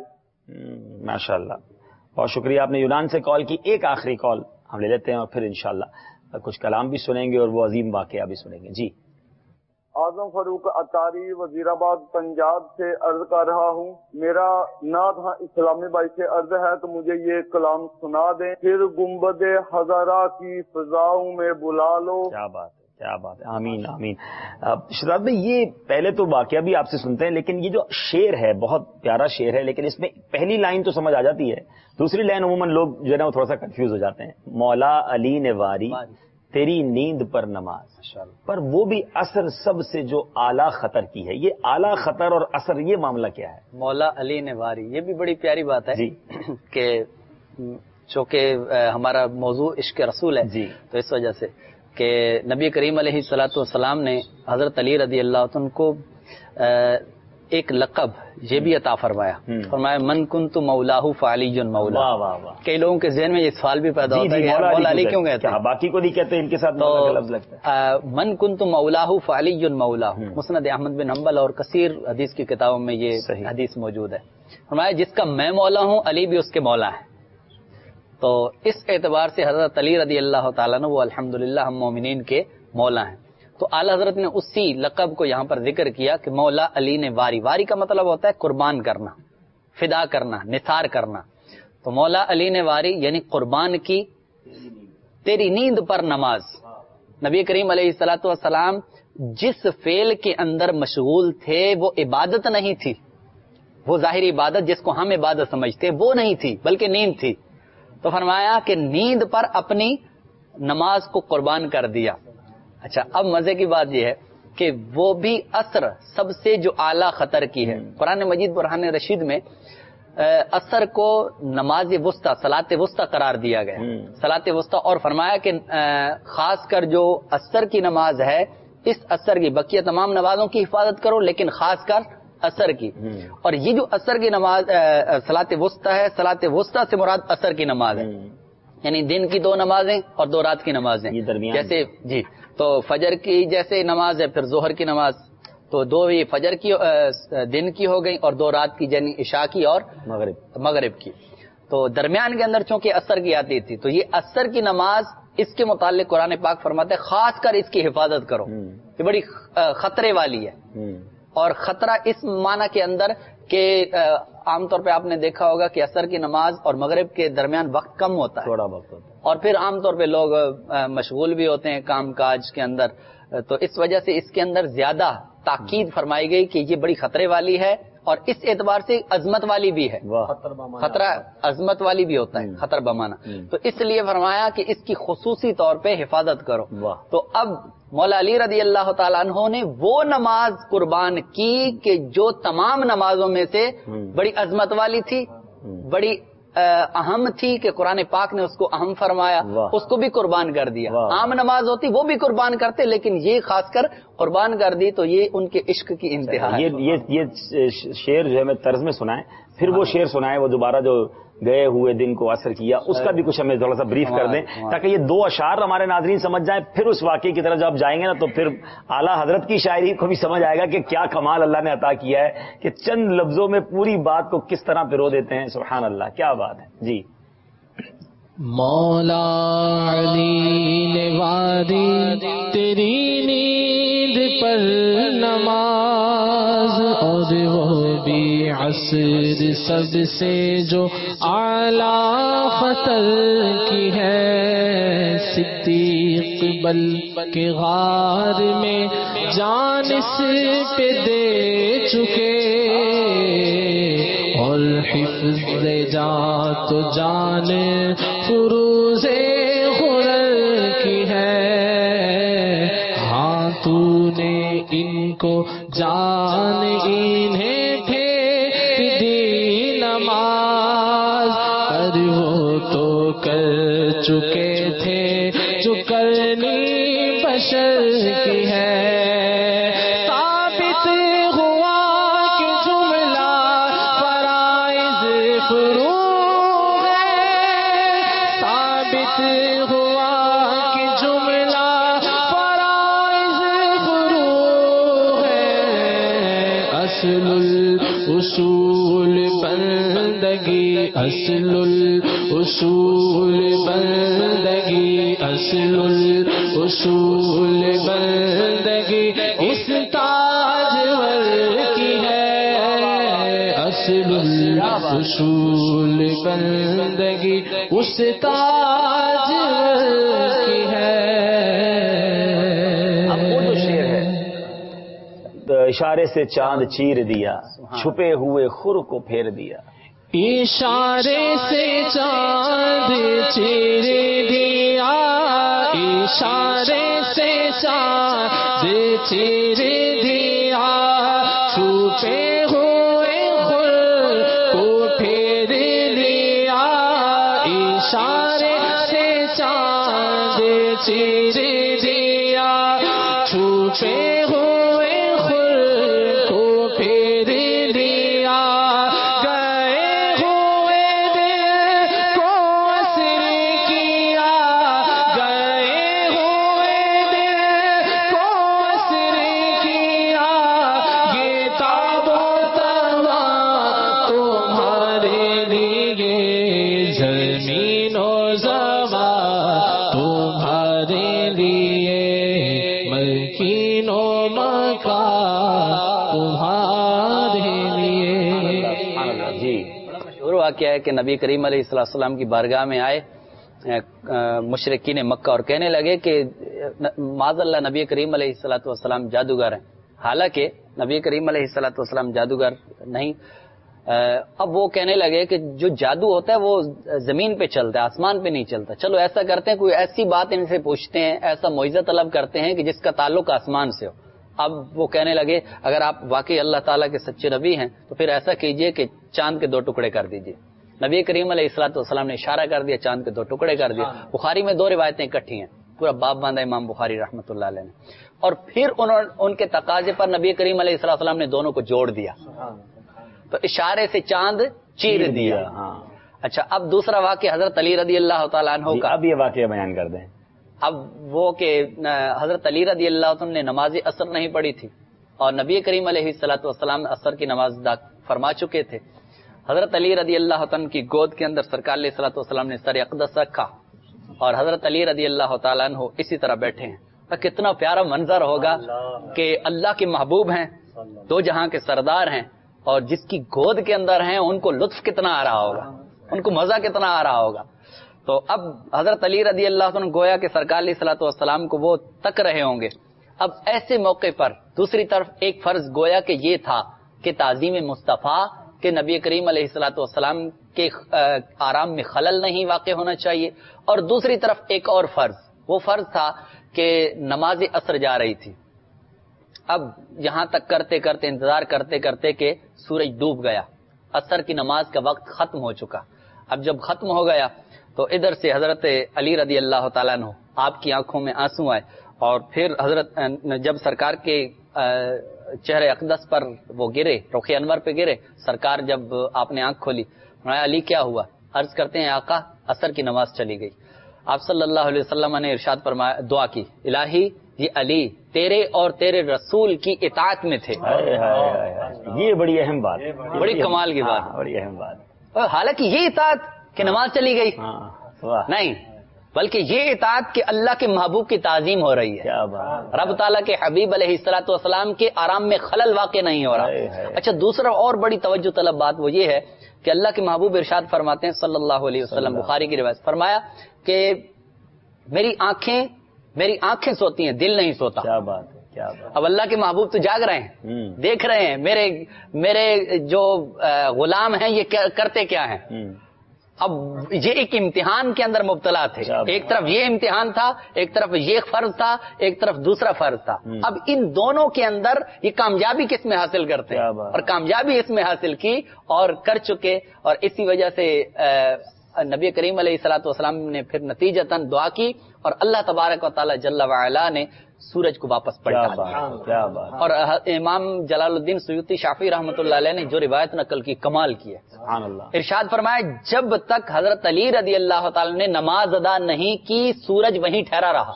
ماشاءاللہ بہت شکریہ. آپ نے یونان سے کال کی. ایک آخری کال ہم لے لیتے ہیں اور پھر انشاءاللہ کچھ کلام بھی سنیں گے اور وہ عظیم واقعہ بھی سنیں گے. جی اعظم فاروق اتاری وزیر آباد پنجاب سے عرض کر رہا ہوں. میرا نعت اسلامی بھائی سے عرض ہے تو مجھے یہ کلام سنا دیں. پھر گنبد ہزارہ کی فضاؤں میں بلا لو. کیا بات ہے کیا بات ہے. آمین آمین. شہزاد بھائی یہ پہلے تو واقعہ بھی آپ سے سنتے ہیں لیکن یہ جو شعر ہے بہت پیارا شعر ہے لیکن اس میں پہلی لائن تو سمجھ آ جاتی ہے دوسری لائن عموماً لوگ جو ہے نا وہ تھوڑا سا کنفیوز ہو جاتے ہیں. مولا علی نے واری تیری نیند پر نماز پر وہ بھی اثر سب سے جو اعلیٰ خطر کی ہے. یہ اعلیٰ خطر اور اثر یہ معاملہ کیا ہے؟ مولا علی نے واری یہ بھی بڑی پیاری بات ہے جی کہ چونکہ ہمارا موضوع عشق رسول ہے جی تو اس وجہ سے کہ نبی کریم علیہ الصلوۃ والسلام نے حضرت علی رضی اللہ عنہ کو ایک لقب یہ بھی عطا فرمایا. فرمایا من کنت مولاہ فعلی مولا. کئی لوگوں کے ذہن میں یہ سوال بھی پیدا ہوتا ہے کہ مولا علی کیوں کہتے ہیں, باقی کو نہیں کہتے, ان کے ساتھ لفظ لگتا ہے. من کنت مولاہ فعلی مولا, مسند احمد بن حنبل اور کثیر حدیث کی کتابوں میں یہ حدیث موجود ہے. فرمایا جس کا میں مولا ہوں علی بھی اس کے مولا ہے. تو اس اعتبار سے حضرت علی رضی اللہ تعالیٰ عنہ وہ الحمدللہ ہم مومنین کے مولا ہیں. تو اعلی حضرت نے اسی لقب کو یہاں پر ذکر کیا کہ مولا علی نے واری. واری کا مطلب ہوتا ہے قربان کرنا, فدا کرنا, نثار کرنا. تو مولا علی نے واری یعنی قربان کی تیری نیند پر نماز. نبی کریم علیہ الصلوۃ والسلام جس فعل کے اندر مشغول تھے وہ عبادت نہیں تھی, وہ ظاہری عبادت جس کو ہم عبادت سمجھتے وہ نہیں تھی بلکہ نیند تھی. تو فرمایا کہ نیند پر اپنی نماز کو قربان کر دیا. اچھا, اب مزے کی بات یہ ہے کہ وہ بھی عصر سب سے جو اعلیٰ خطر کی ہے. قرآن مجید برہان رشید میں عصر کو نماز وسطی, صلاۃ وسطی قرار دیا گیا, صلاۃ وسطی, اور فرمایا کہ خاص کر جو عصر کی نماز ہے اس عصر کی, بقیہ تمام نمازوں کی حفاظت کرو لیکن خاص کر عصر کی. اور یہ جو عصر کی نماز صلاۃ وسطی ہے, صلاۃ وسطی سے مراد عصر کی نماز ہے, یعنی دن کی 2 نمازیں اور 2 رات کی نمازیں. جیسے جی تو فجر کی جیسے نماز ہے, پھر ظہر کی نماز, تو 2 ہی فجر کی دن کی ہو گئی اور 2 رات کی یعنی عشاء کی اور مغرب کی. تو درمیان کے اندر چونکہ عصر کی آتی تھی, تو یہ عصر کی نماز اس کے متعلق قرآن پاک فرماتا ہے خاص کر اس کی حفاظت کرو, یہ بڑی خطرے والی ہے. اور خطرہ اس معنی کے اندر کہ عام طور پہ آپ نے دیکھا ہوگا کہ عصر کی نماز اور مغرب کے درمیان وقت کم ہوتا ہے, تھوڑا وقت ہوتا ہے, اور پھر عام طور پہ لوگ مشغول بھی ہوتے ہیں کام کاج کے اندر. تو اس وجہ سے اس کے اندر زیادہ تاکید فرمائی گئی کہ یہ بڑی خطرے والی ہے, اور اس اعتبار سے عظمت والی بھی ہے. خطرہ عظمت والی بھی ہوتا ہے, خطر بمانا. تو اس لیے فرمایا کہ اس کی خصوصی طور پہ حفاظت کرو. تو اب مولا علی رضی اللہ تعالیٰ عنہ نے وہ نماز قربان کی کہ جو تمام نمازوں میں سے بڑی عظمت والی تھی, بڑی اہم تھی, کہ قرآن پاک نے اس کو اہم فرمایا, اس کو بھی قربان کر دیا. عام نماز ہوتی وہ بھی قربان کرتے, لیکن یہ خاص کر قربان کر دی. تو یہ ان کے عشق کی انتہا ہے. یہ شعر جو ہے میں طرز میں سنائیں, پھر وہ شعر سنائیں, وہ دوبارہ جو گئے ہوئے دن کو عصر کیا, اس کا بھی کچھ ہمیں تھوڑا سا بریف کر دیں تاکہ یہ 2 اشعار ہمارے ناظرین سمجھ جائیں. پھر اس واقعے کی طرف جب جائیں گے نا تو پھر اعلیٰ حضرت کی شاعری کو بھی سمجھ آئے گا کہ کیا کمال اللہ نے عطا کیا ہے کہ چند لفظوں میں پوری بات کو کس طرح پرو دیتے ہیں. سبحان اللہ, کیا بات ہے. جی مولا علی نے واری تیری نیند پر نماز, اور وہ بھی عصر سب سے جو اعلیٰ خطر کی ہے. صدیق بل کے غار میں جان اس پہ دے چکے, اور حفظ جا تو جان فروز غرر کی ہے. ہاں تو نے ان کو جان انہیں پھیر دی نماز, اور وہ تو کر چکے تھے جو کرنی بشر کی ہے. اصل الاصول بندگی, اصل الاصول بندگی اس تاجور کی ہے. اصل الاصول بندگی اس تاجور کی ہے. اب وہ جو شعر ہے, اشارے سے چاند چیر دیا, چھپے ہوئے خور کو پھیر دیا. اشارے سے چاند چیر دیا, اشارے سے چاند چیر دیا, چھپے ہوئے خور کو پھیر لیا. اشارے سے چاند چیر دیا, چھپے ہوئے خور کو پھیر واقعہ ہے کہ نبی کریم علیہ السلام کی بارگاہ میں آئے مشرکین مکہ اور کہنے لگے کہ معاذ اللہ نبی کریم علیہ السلام جادوگر ہیں. حالانکہ نبی کریم علیہ السلام جادوگر نہیں. اب وہ کہنے لگے کہ جو جادو ہوتا ہے وہ زمین پہ چلتا ہے, آسمان پہ نہیں چلتا. چلو ایسا کرتے ہیں, کوئی ایسی بات ان سے پوچھتے ہیں, ایسا معجزہ طلب کرتے ہیں کہ جس کا تعلق آسمان سے ہو. اب وہ کہنے لگے اگر آپ واقعی اللہ تعالیٰ کے سچے نبی ہیں تو پھر ایسا کیجئے کہ چاند کے 2 ٹکڑے کر دیجئے. نبی کریم علیہ السلام نے اشارہ کر دیا, چاند کے 2 ٹکڑے کر دیا. بخاری میں 2 روایتیں اکٹھی ہیں, پورا باب باندھا امام بخاری رحمۃ اللہ علیہ نے. اور پھر ان کے تقاضے پر نبی کریم علیہ السلام نے دونوں کو جوڑ دیا, تو اشارے سے چاند چیر دیا. اچھا, اب دوسرا واقعہ حضرت علی رضی اللہ تعالیٰ عنہ کا. اب یہ واقعہ بیان کر دیں. اب وہ کہ حضرت علی رضی اللہ عنہ نے نماز عصر نہیں پڑھی تھی اور نبی کریم علیہ السلام عصر کی نماز ادا فرما چکے تھے. حضرت علی رضی اللہ عنہ کی گود کے اندر سرکار علیہ السلام نے سر اقدس رکھا اور حضرت علی رضی اللہ تعالیٰ عنہ اسی طرح بیٹھے ہیں. کتنا پیارا منظر ہوگا کہ اللہ کے محبوب ہیں, 2 جہاں کے سردار ہیں, اور جس کی گود کے اندر ہیں ان کو لطف کتنا آ رہا ہوگا, ان کو مزہ کتنا آ رہا ہوگا. تو اب حضرت علی رضی اللہ عنہ گویا کہ سرکار علیہ السلام کو وہ تک رہے ہوں گے. اب ایسے موقع پر دوسری طرف ایک فرض گویا کہ یہ تھا کہ تعظیم مصطفیٰ کہ نبی کریم علیہ السلام کے آرام میں خلل نہیں واقع ہونا چاہیے, اور دوسری طرف ایک اور فرض, وہ فرض تھا کہ نماز عصر جا رہی تھی. اب یہاں تک کرتے کرتے انتظار کرتے کرتے کہ سورج ڈوب گیا, عصر کی نماز کا وقت ختم ہو چکا. اب جب ختم ہو گیا تو ادھر سے حضرت علی رضی اللہ تعالیٰ عنہ آپ کی آنکھوں میں آنسو آئے, اور پھر حضرت جب سرکار کے چہرے اقدس پر وہ گرے, رخ انور پہ گرے, سرکار جب آپ نے آنکھ کھولی, علی کیا ہوا؟ عرض کرتے ہیں آقا عصر کی نماز چلی گئی. آپ صلی اللہ علیہ وسلم نے ارشاد فرمایا, دعا کی, الہی یہ علی تیرے اور تیرے رسول کی اطاعت میں تھے. یہ بڑی اہم بات, بڑی کمال کی بات, بڑی اہم بات. حالانکہ یہ اطاعت کہ نماز چلی گئی نہیں, بلکہ یہ اطاعت کہ اللہ کے محبوب کی تعظیم ہو رہی ہے, رب تعالیٰ کے حبیب علیہ السلام کے آرام میں خلل واقع نہیں ہو رہا. اچھا, دوسرا اور بڑی توجہ طلب بات وہ یہ ہے کہ اللہ کے محبوب ارشاد فرماتے ہیں صلی اللہ علیہ وسلم, بخاری کی روایت, فرمایا کہ میری آنکھیں سوتی ہیں, دل نہیں سوتا. کیا بات ہے, کیا بات. اب اللہ کے محبوب تو جاگ رہے ہیں, دیکھ رہے ہیں میرے جو غلام ہیں یہ کرتے کیا ہیں. اب یہ ایک امتحان کے اندر مبتلا تھے, ایک طرف یہ امتحان تھا, ایک طرف یہ فرض تھا, ایک طرف دوسرا فرض تھا. اب ان دونوں کے اندر یہ کامیابی کس میں حاصل کرتے ہیں, اور کامیابی اس میں حاصل کی اور کر چکے, اور اسی وجہ سے نبی کریم علیہ السلام نے پھر نتیجتاً دعا کی اور اللہ تبارک و تعالی جل وعلا نے سورج کو واپس پلٹا دیا. اور امام جلال الدین سیوطی شافعی رحمۃ اللہ علیہ نے جو روایت نقل کی کمال کی ہے, سبحان اللہ, ارشاد فرمایا جب تک حضرت علی رضی اللہ تعالی نے نماز ادا نہیں کی سورج وہیں ٹھہرا رہا.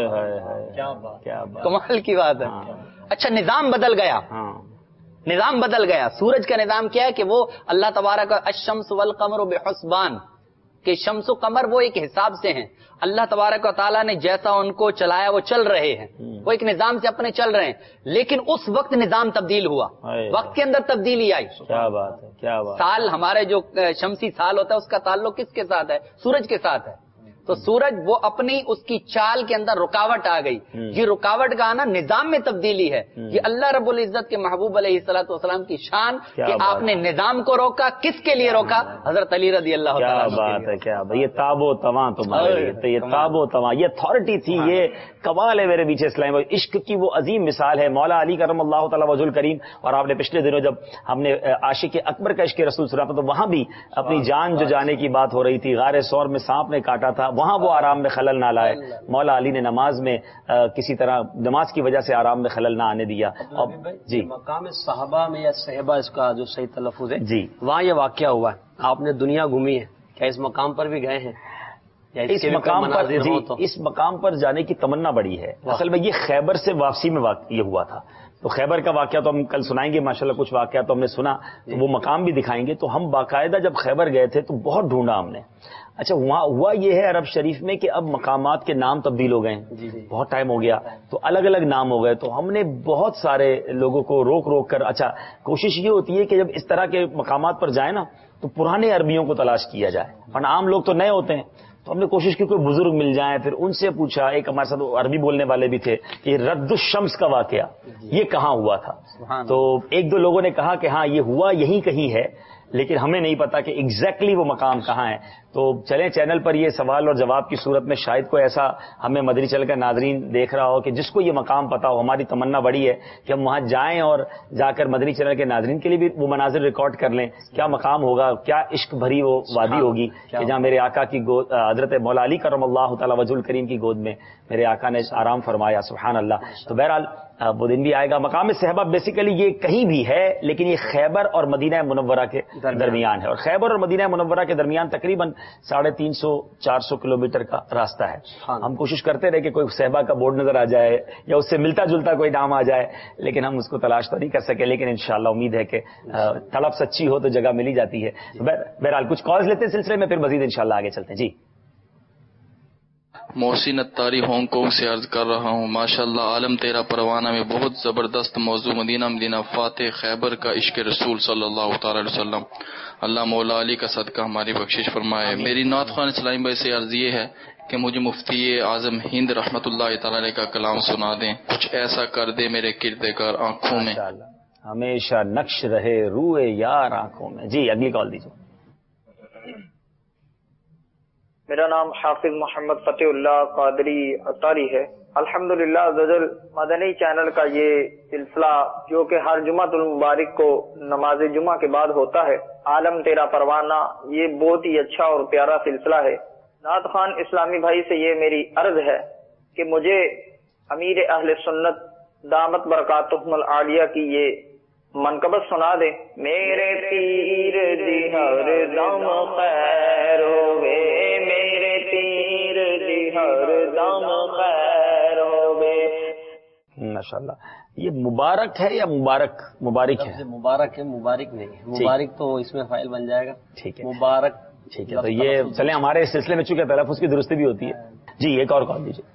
کمال کی بات ہے. اچھا, نظام بدل گیا, نظام بدل گیا. سورج کا نظام کیا ہے کہ وہ اللہ تبارک الشمس والقمر بحسبان, کہ شمس و قمر وہ ایک حساب سے ہیں. اللہ تبارک و تعالیٰ نے جیسا ان کو چلایا وہ چل رہے ہیں, وہ ایک نظام سے اپنے چل رہے ہیں. لیکن اس وقت نظام تبدیل ہوا, وقت کے اندر تبدیلی آئی. کیا بات ہے, کیا بات. سال ہمارے جو شمسی سال ہوتا ہے اس کا تعلق کس کے ساتھ ہے؟ سورج کے ساتھ ہے. تو سورج وہ اپنی اس کی چال کے اندر رکاوٹ آ گئی. یہ رکاوٹ کا آنا نظام میں تبدیلی ہے. یہ اللہ رب العزت کے محبوب علیہ السلام کی شان کہ آپ نے نظام کو روکا. کس کے لیے روکا؟ حضرت علی رضی اللہ تعالیٰ. کیا بات ہے, کیا بات. یہ تاب و تواں تمہارے لیے, تو یہ تاب و تواں, یہ اتھارٹی تھی, یہ کمال ہے میرے پیچھے اسلام. عشق کی وہ عظیم مثال ہے مولا علی کرم اللہ تعالیٰ وجہ الکریم. اور آپ نے پچھلے دنوں جب ہم نے عاشق اکبر کا عشق رسول سنا تو وہاں بھی اپنی جان جو جانے کی بات ہو رہی تھی, غار ثور میں سانپ نے کاٹا تھا, وہاں وہ آرام میں خلل نہ لائے. مولا علی نے نماز میں کسی طرح نماز کی وجہ سے آرام میں خلل نہ آنے دیا. جی, مقام صحابہ میں یا صحابہ اس کا جو صحیح تلفظ ہے, جی, وہاں یہ واقعہ ہوا ہے. آپ نے دنیا گھومی ہے, کیا اس مقام پر بھی گئے ہیں؟ اس مقام پر, جی, اس مقام پر جانے کی تمنا بڑی ہے. اصل میں یہ خیبر سے واپسی میں یہ ہوا تھا. تو خیبر کا واقعہ تو ہم کل سنائیں گے ماشاءاللہ, کچھ واقعہ تو ہم نے سنا, تو وہ مقام بھی دکھائیں گے. تو ہم باقاعدہ جب خیبر گئے تھے تو بہت ڈھونڈا ہم نے. اچھا, وہاں ہوا یہ ہے عرب شریف میں کہ اب مقامات کے نام تبدیل ہو گئے ہیں, بہت ٹائم ہو گیا تو الگ الگ نام ہو گئے. تو ہم نے بہت سارے لوگوں کو روک کر, اچھا کوشش یہ ہوتی ہے کہ جب اس طرح کے مقامات پر جائیں نا تو پرانے عربیوں کو تلاش کیا جائے، ورنہ عام لوگ تو نئے ہوتے ہیں. تو ہم نے کوشش کی کوئی بزرگ مل جائیں، پھر ان سے پوچھا. ایک ہمارے ساتھ عربی بولنے والے بھی تھے کہ رد الشمس کا واقعہ یہ کہاں ہوا تھا. تو ایک دو لوگوں نے کہا کہ ہاں یہ ہوا یہیں کہیں ہے، لیکن ہمیں نہیں پتا کہ ایگزیکٹلی وہ مقام کہاں ہے. تو چلیں چینل پر یہ سوال اور جواب کی صورت میں شاید کوئی ایسا ہمیں مدنی چینل کا ناظرین دیکھ رہا ہو کہ جس کو یہ مقام پتا ہو. ہماری تمنا بڑی ہے کہ ہم وہاں جائیں اور جا کر مدنی چینل کے ناظرین کے لیے بھی وہ مناظر ریکارڈ کر لیں. کیا مقام ہوگا، کیا عشق بھری وہ وادی ہوگی کہ جہاں میرے آقا کی گود، حضرت مولا علی کرم اللہ تعالی وجہ الکریم کی گود میں میرے آقا نے آرام فرمایا. سبحان اللہ. تو بہرحال وہ دن بھی آئے گا. مقام صحابہ بیسیکلی یہ کہیں بھی ہے، لیکن یہ خیبر اور مدینہ منورہ کے درمیان ہے، اور خیبر اور مدینہ منورہ کے درمیان تقریباً 350-400 کلومیٹر کا راستہ ہے. ہم کوشش کرتے رہے کہ کوئی صحابہ کا بورڈ نظر آ جائے یا اس سے ملتا جلتا کوئی نام آ جائے، لیکن ہم اس کو تلاش تو نہیں کر سکے. لیکن انشاءاللہ امید ہے کہ طلب سچی ہو تو جگہ ملی جاتی ہے. بہرحال کچھ کالز لیتے ہیں سلسلے میں، پھر مزید انشاءاللہ آگے چلتے ہیں. جی محسن اتاری ہانگ کانگ سے عرض کر رہا ہوں. ماشاءاللہ عالم تیرا پروانہ میں بہت زبردست موضوع مدینہ مدینہ فاتح خیبر کا عشق رسول صلی اللہ تعالی علیہ وسلم. اللہ مولا علی کا صدقہ ہماری بخشش فرمائے. میری نعت خوان اسلامی بھائی سے عرض یہ ہے کہ مجھے مفتی اعظم ہند رحمت اللہ تعالی علیہ کا کلام سنا دیں. کچھ ایسا کر دے میرے کردگار آنکھوں میں، ہمیشہ نقش رہے روئے یار آنکھوں میں. جی اگلی کال دیجیے. میرا نام حافظ محمد فتح اللہ قادری اتاری ہے. الحمدللہ عزوجل مدنی چینل کا یہ سلسلہ جو کہ ہر جمعۃ المبارک کو نماز جمعہ کے بعد ہوتا ہے، عالم تیرا پروانہ، یہ بہت ہی اچھا اور پیارا سلسلہ ہے. نعت خوان اسلامی بھائی سے یہ میری عرض ہے کہ مجھے امیر اہل سنت دامت برکاتہم العالیہ کی یہ منقبت سنا دیں. میرے پیر دی ہر دم خیر ہوئے، میرے پیر دی ہر دم خیر ہوئے. ماشاءاللہ. یہ مبارک ہے یا مبارک ہے؟ مبارک ہے، مبارک نہیں. مبارک تو اس میں فائل بن جائے گا. ٹھیک ہے مبارک. ٹھیک ہے. تو یہ چلیں ہمارے سلسلے میں چونکہ تلفظ کی درستی بھی ہوتی ہے. جی ایک اور کال دیجیے.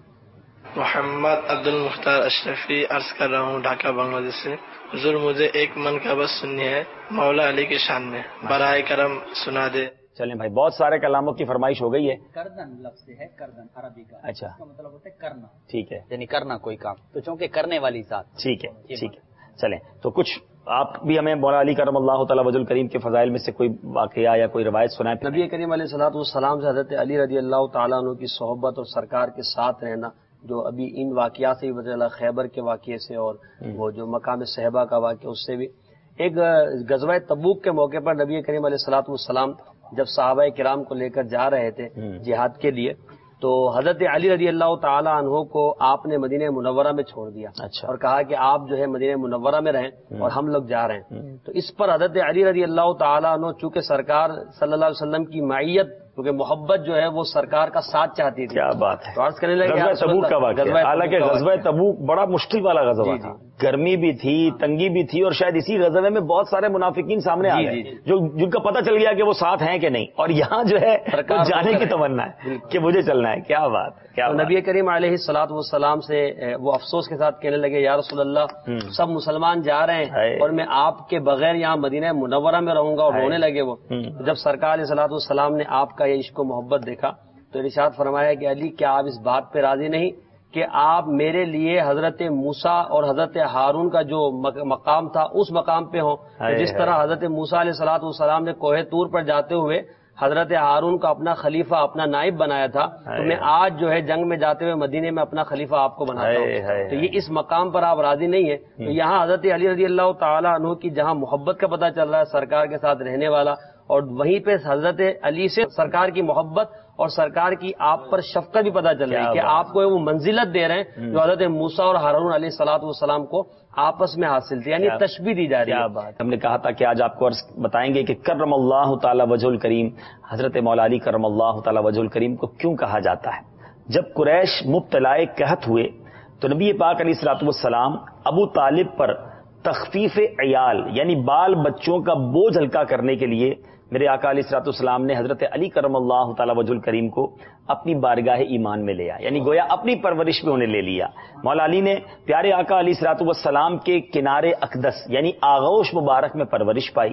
محمد عبد المختار اشرفی عرض کر رہا ہوں ڈھاکہ بنگلہ دیش سے. حضور مجھے ایک منقبت سننی ہے مولا علی کی شان میں، برائے کرم سنا دے. چلیں بھائی، بہت سارے کلاموں کی فرمائش ہو گئی ہے. کردن لفظ ہے، کردن عربی کا. اچھا، اس کا مطلب ہوتا ہے کرنا. ٹھیک ہے، یعنی کرنا کوئی کام، تو چونکہ کرنے والی ذات. ٹھیک ہے ٹھیک ہے. چلیں تو کچھ آپ بھی ہمیں مولا علی کرم اللہ تعالی وجہ الکریم کے فضائل میں سے کوئی واقعہ یا کوئی روایت سنائیں. نبی کریم علیہ الصلوۃ والسلام سے حضرت علی رضی اللہ تعالیٰ عنہ کی صحبت اور سرکار کے ساتھ رہنا، جو ابھی ان واقعات سے بھی پتہ چلا، خیبر کے واقعے سے اور وہ جو مقام صحابہ کا واقعہ اس سے بھی. ایک غزوہ تبوک کے موقع پر نبی کریم علیہ الصلوۃ والسلام جب صحابہ کرام کو لے کر جا رہے تھے جہاد کے لیے، تو حضرت علی رضی اللہ تعالی عنہ کو آپ نے مدینہ منورہ میں چھوڑ دیا. اچھا. اور کہا کہ آپ جو ہے مدینہ منورہ میں رہیں اور ہم لوگ جا رہے ہیں. تو اس پر حضرت علی رضی اللہ تعالی عنہ چونکہ سرکار صلی اللہ علیہ وسلم کی معیت، کیونکہ محبت جو ہے وہ سرکار کا ساتھ چاہتی تھی. کیا بات ہے. تو عرض کرنے لگے غزوہ تبوک کا واقعہ، حالانکہ غزوہ تبوک بڑا مشکل والا غزوہ تھا، گرمی بھی تھی، تنگی بھی تھی، اور شاید اسی غزوے میں بہت سارے منافقین سامنے آ گئے جن کا پتہ چل گیا کہ وہ ساتھ ہیں کہ نہیں، اور یہاں جو ہے جانے کی تمنا ہے کہ مجھے چلنا ہے. کیا بات ہے. نبی کریم علیہ الصلوۃ والسلام سے وہ افسوس کے ساتھ کہنے لگے، یا رسول اللہ سب مسلمان جا رہے ہیں اور میں آپ کے بغیر یہاں مدینہ منورہ میں رہوں گا، اور رونے لگے وہ. جب سرکار علیہ الصلوۃ والسلام نے آپ کا یہ عشق و محبت دیکھا تو ارشاد فرمایا کہ علی کیا آپ اس بات پہ راضی نہیں کہ آپ میرے لیے حضرت موسیٰ اور حضرت ہارون کا جو مقام تھا اس مقام پہ ہوں. جس طرح حضرت موسیٰ علیہ الصلوۃ والسلام نے کوہ طور پر جاتے ہوئے حضرت ہارون کا اپنا خلیفہ، اپنا نائب بنایا تھا، تو میں آج جو ہے جنگ میں جاتے ہوئے مدینے میں اپنا خلیفہ آپ کو بناتا ہوں. تو یہ اس مقام پر آپ راضی نہیں ہے. تو یہاں حضرت علی رضی اللہ تعالیٰ عنہ کی جہاں محبت کا پتہ چل رہا ہے، سرکار کے ساتھ رہنے والا، اور وہیں پہ حضرت علی سے سرکار کی محبت اور سرکار کی آپ پر شفقت بھی پتہ چل رہی ہے کہ آپ کو وہ منزلت دے رہے ہیں جو حضرت موسیٰ اور ہارون علیہ الصلوۃ والسلام کو آپس میں حاصل تھی، یعنی تشبیہ دی جا رہی ہے. ہم نے کہا تھا کہ آج آپ کو عرض بتائیں گے کہ کرم اللہ تعالی وجہ الکریم، حضرت مولا علی کرم اللہ تعالی وجہ الکریم کو کیوں کہا جاتا ہے. جب قریش مبتلائے قحط ہوئے تو نبی پاک علیہ الصلوۃ والسلام ابو طالب پر تخفیف عیال یعنی بال بچوں کا بوجھ ہلکا کرنے کے لیے میرے آقا علیہ الصلوۃ والسلام نے حضرت علی کرم اللہ تعالی وجہ الکریم کو اپنی بارگاہ ایمان میں لیا، یعنی گویا اپنی پرورش میں انہیں لے لیا. مولا علی نے پیارے آقا علیہ الصلوۃ والسلام کے کنارے اقدس یعنی آغوش مبارک میں پرورش پائی.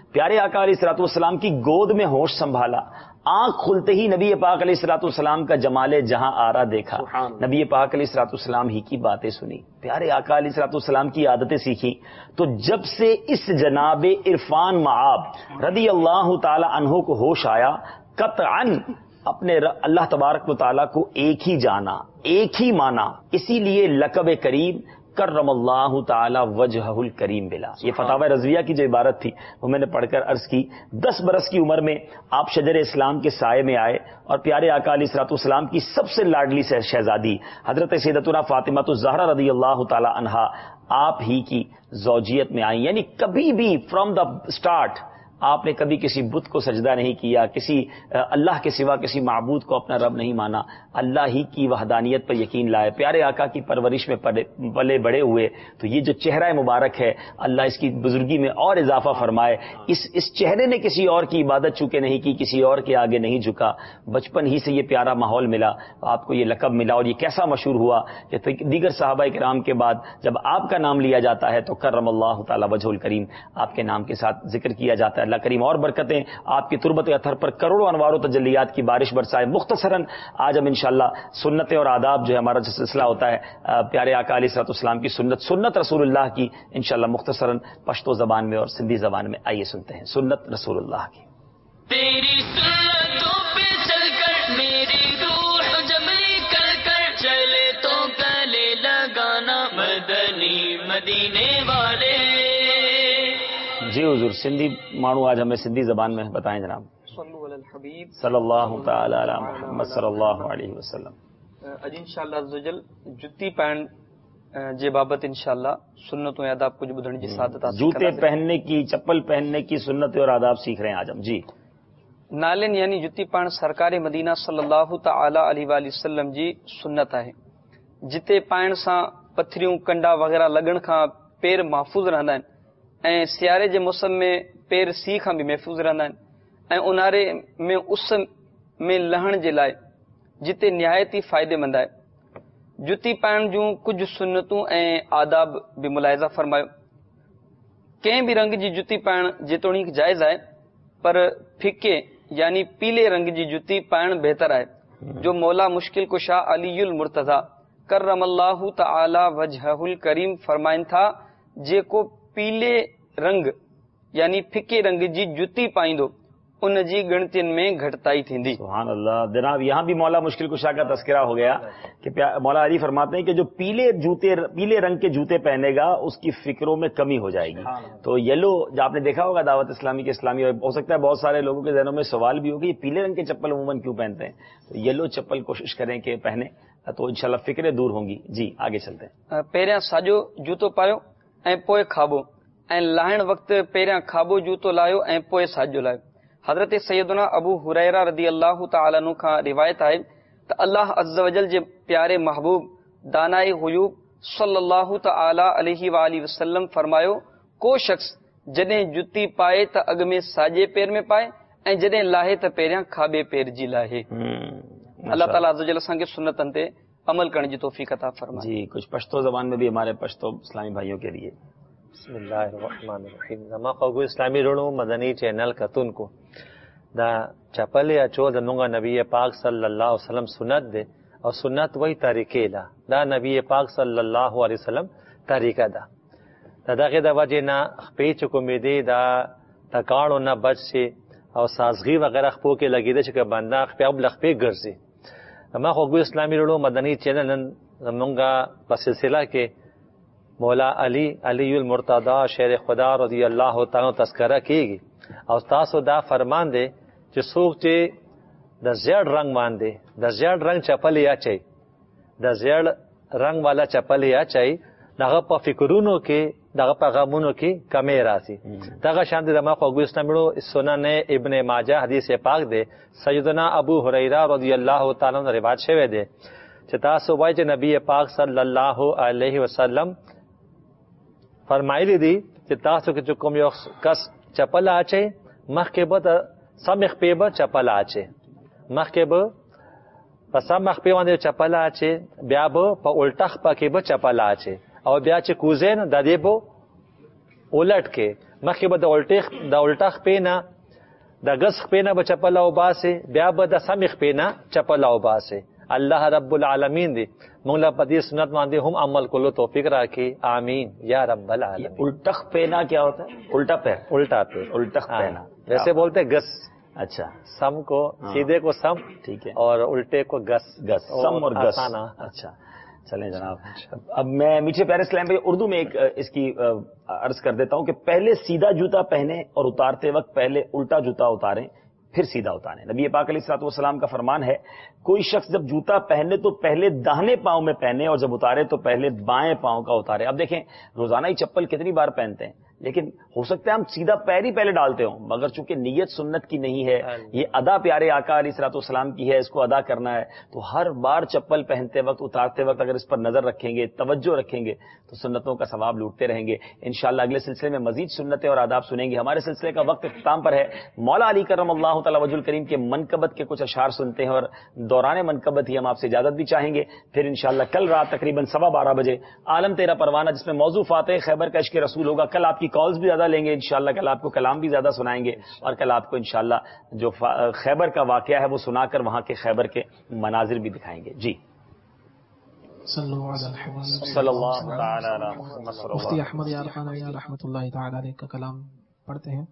پیارے آقا علیہ الصلوۃ والسلام کی گود میں ہوش سنبھالا، آنکھ کھلتے ہی نبی پاک علیہ الصلوۃ والسلام کا جمال جہاں آرا دیکھا، نبی پاک علیہ الصلوۃ والسلام ہی کی باتیں سنی، پیارے آقا علیہ الصلوۃ والسلام کی عادتیں سیکھی. تو جب سے اس جناب عرفان معاب رضی اللہ تعالی عنہ کو ہوش آیا، قطعاً اپنے اللہ تبارک و تعالیٰ کو ایک ہی جانا، ایک ہی مانا. اسی لیے لقب کریم کرم اللہ تعالی وجہہ الکریم بلا، یہ فتاوی رضویہ کی جو عبارت تھی وہ میں نے پڑھ کر عرض کی. 10 برس کی عمر میں آپ شجر اسلام کے سائے میں آئے اور پیارے آقا علیہ الصلوۃ والسلام کی سب سے لاڈلی شہزادی حضرت سیدتنا فاطمہ الزہرا رضی اللہ تعالی عنہا آپ ہی کی زوجیت میں آئیں. یعنی کبھی بھی فرام دا اسٹارٹ آپ نے کبھی کسی بت کو سجدہ نہیں کیا، کسی اللہ کے سوا کسی معبود کو اپنا رب نہیں مانا، اللہ ہی کی وحدانیت پر یقین لائے، پیارے آقا کی پرورش میں پلے بڑے ہوئے. تو یہ جو چہرہ مبارک ہے اللہ اس کی بزرگی میں اور اضافہ فرمائے. اس چہرے نے کسی اور کی عبادت چونکہ نہیں کی، کسی اور کے آگے نہیں جھکا، بچپن ہی سے یہ پیارا ماحول ملا، آپ کو یہ لقب ملا. اور یہ کیسا مشہور ہوا کہ دیگر صحابہ کرام کے بعد جب آپ کا نام لیا جاتا ہے تو کرم اللہ تعالی وجہ الکریم آپ کے نام کے ساتھ ذکر کیا جاتا ہے. اللہ کریم اور برکتیں آپ کی تربت اطہر پر کروڑوں انوار و تجلیات کی بارش برسائے. مختصراً آج ہم انشاءاللہ سنتیں اور آداب جو ہے ہمارا جو سلسلہ ہوتا ہے پیارے آقا علیہ الصلوۃ والسلام کی سنت رسول اللہ کی انشاءاللہ مختصراً پشتو زبان میں اور سندھی زبان میں آئیے سنتے ہیں. سنت رسول اللہ کی. تیری سنتوں پہ چل کر میری روح جبری کر چلے تو گلے لگانا مدنی مدینے والے. جی حضور سندھی مانو آج ہمیں سندھی زبان میں بتائیں جناب. صلی اللہ تعالی علی محمد صلی اللہ علیہ وسلم. اج انشاءاللہ عزوجل جتی پائن جے بابت انشاءاللہ سنتوں آداب کچھ بدھن جی سعادت حاصل جوتے پہننے کی، چپل پہننے کی سنتیں اور آداب سیکھ رہے ہیں آج ہم. جی نالن یعنی جتی پائن سرکار مدینہ صلی اللہ تعالی علیہ وآلہ وسلم جی سنت ہے. جتے پائن سا پتھریوں کنڈا وغیرہ لگن کا پیر محفوظ رہندا ہیں، ऐं सियारे जे मौसम में पेर सीउ खां बि महफ़ूज़ रहंदा आहिनि, ऐं ऊन्हारे में उस में लहण जे लाइ जिते निहायती फ़ाइदेमंद आहे. जुती पाइण जूं कुझु सुन्नतूं ऐं आदाब बि मुलाहिज़ा फ़रमायो. कंहिं बि रंग जी जुती पाइण जेतोणीक जाइज़ आहे, पर फिके यानी पीले रंग जी जुती पाइण बहितर आहे, जो मौला मुश्किल कुशा अलीयुल मुर्तज़ा करमल्लाहु तआला वजहुल करीम फरमाइनि था, जेको पीले रंग यानी फिके रंग जी जुती पाईंदो उन जी गिणतियुनि में घटिताई थींदी. सुभान अल्लाह. जनाब यहाँ भी मौला मुश्किल कुशा का तस्करा हो गया कि मौला अली फरमाते हैं कि जो पीले रंग के जूते पहनेगा उसकी फिक्रों में कमी हो जाएगी. तो येलो जो आपने देखा होगा दावत इस्लामी के इस्लामी, हो सकता है बहुत सारे लोगों के जहनों में सवाल भी हो कि ये पीले रंग के चप्पल अमूमन क्यों पहनते हैं. तो येलो चप्पल कोशिश करें कि पहने तो इंशाल्लाह फिक्रें दूर होंगी. जी आगे चलते हैं. पहिरियां साॼो जूतो पायो ऐं पोइ खाॿो, ऐं लाहिण वक़्तु पहिरियां खाॿो जूतो लाहियो ऐं पोइ साॼो लाहियो. हज़रत सैयदना अबू हुरैरा रज़ी अल्लाह तआला अन्हु खां रिवायत आहे त अल्लाह अज़्ज़ वजल जे प्यारे महबूब दानाए हुयूब सल्लल्लाहु तआला अलैहि वालि वसल्लम फरमायो, को शख़्स जॾहिं जुती पाए त अॻ में साॼे पेर में पाए ऐं जॾहिं लाहे त पहिरियां खाॿे पेर जी लाहे. अल्लाह ताला अज़्ज़ वजल असांखे सुन्नतनि ते अमल करण जी तौफ़ीक़ अता फरमाए. जी कुछ पश्तो ज़बान में भी हमारे पश्तो इस्लामी भाइयों के लिए. बिस्मिल्लाहिर्रहमानिर्रहीम. ज़मा ख़ुगु इस्लामी रुणो मदनी चैनल कतुन को दा चपले अचो ज़मुंगा नबी पाक सल्लल्लाहु अलैहि वसल्लम सुन्नत दे और सुन्नत वही तरीके दा नबी पाक सल्लल्लाहु अलैहि वसल्लम तरीका दा दागे दा वजह ना पेच को मेदे दा तकाणो ना बच से और साजगी वगैरह खपो के लगी दे के बंदा पे अब लख पे गर्जे. ज़मा ख़ुगु इस्लामी रुणो मदनी चैनल ज़मुंगा बसिलसिला के मौला अलीयुल मुर्तदा शेर खुदा रज़ी अल्लाह तआला तस्करा कीगी और तासो दा फरमान दे जो सूख जे द ज़ेड रंग मान दे द ज़ेड रंग चपल या चाही द ज़ेड रंग वाला चपल या चाही दगा पा फिक्रूनो के दगा पा गमुनो की कमे रासी दगा शांति दमा ख़ुगु इस्लामी सुनन इब्ने माजा हदीस पाक दे सैयदना अबू हुरैरा रज़ी अल्लाह तआला ने रिवायत शेवे दे तासो वाई जे नबी पाक सल्लल्लाहु अलैहि वसल्लम फरमाइली दी कि तासो के चुकुम यो कस चपल आचे मख के बद समख पे ब चपल आचे मख के ब पसमख पे वांदे चपल आचे ब्या ब प उल्टख प के ब चपल आचे और ब्या चे कुजेन ददे बो उलट के مخکې به د الټا خپې نه د ګس خپې نه به چپل او باسې، بیا به د سمې خپې نه چپل او باسې. الله رب العالمین دی موږ له په دې سنت باندې هم عمل کولو توفیق راکړي، آمین یا رب العالمین. الٹخ پہنا کیا ہوتا ہے؟ الٹا پیر. الٹا پیر، الٹخ پہنا ویسے بولتے گس. اچھا، سم کو سیدھے کو سم، ٹھیک ہے، اور الٹے کو گس. گس، سم اور گس. اچھا چلیں جناب. اب میں میٹھے پیارے اسلام بھائی اردو میں ایک اس کی عرض کر دیتا ہوں کہ پہلے سیدھا جوتا پہنے اور اتارتے وقت پہلے الٹا جوتا اتاریں پھر سیدھا اتاریں. نبی پاک علیہ الصلوۃ والسلام کا فرمان ہے کوئی شخص جب جوتا پہنے تو پہلے داہنے پاؤں میں پہنے اور جب اتارے تو پہلے بائیں پاؤں کا اتارے. اب دیکھیں روزانہ ہی چپل کتنی بار پہنتے ہیں، لیکن ہو سکتا ہے ہم سیدھا پیر ہی پہلے ڈالتے ہوں، مگر چونکہ نیت سنت کی نہیں ہے، یہ ادا پیارے آقا علیہ الصلوۃ والسلام کی ہے، اس کو ادا کرنا ہے. تو ہر بار چپل پہنتے وقت اتارتے وقت اگر اس پر نظر رکھیں گے، توجہ رکھیں گے تو سنتوں کا ثواب لوٹتے رہیں گے. انشاءاللہ اگلے سلسلے میں مزید سنتیں اور آداب سنیں گے. ہمارے سلسلے کا وقت اختتام پر ہے. مولا علی کرم اللہ تعالی وجہ الکریم کے منقبت کے کچھ اشعار سنتے ہیں اور دوران منقبت ہی ہم آپ سے اجازت بھی چاہیں گے. پھر انشاءاللہ کل رات تقریباً 12:15 بجے عالم تیرا پروانہ جس میں موضوع فاتح خیبر کا عشق رسول ہوگا. کل آپ کی کالز بھی زیادہ لیں گے انشاءاللہ، کل آپ کو کلام بھی زیادہ سنائیں گے اور کل آپ کو انشاءاللہ جو خیبر کا واقعہ ہے وہ سنا کر وہاں کے خیبر کے مناظر بھی دکھائیں گے. جی صلی اللہ علیہ مفتی احمد یارخانی رحمۃ اللہ تعالی علیہ کا کلام پڑھتے ہیں.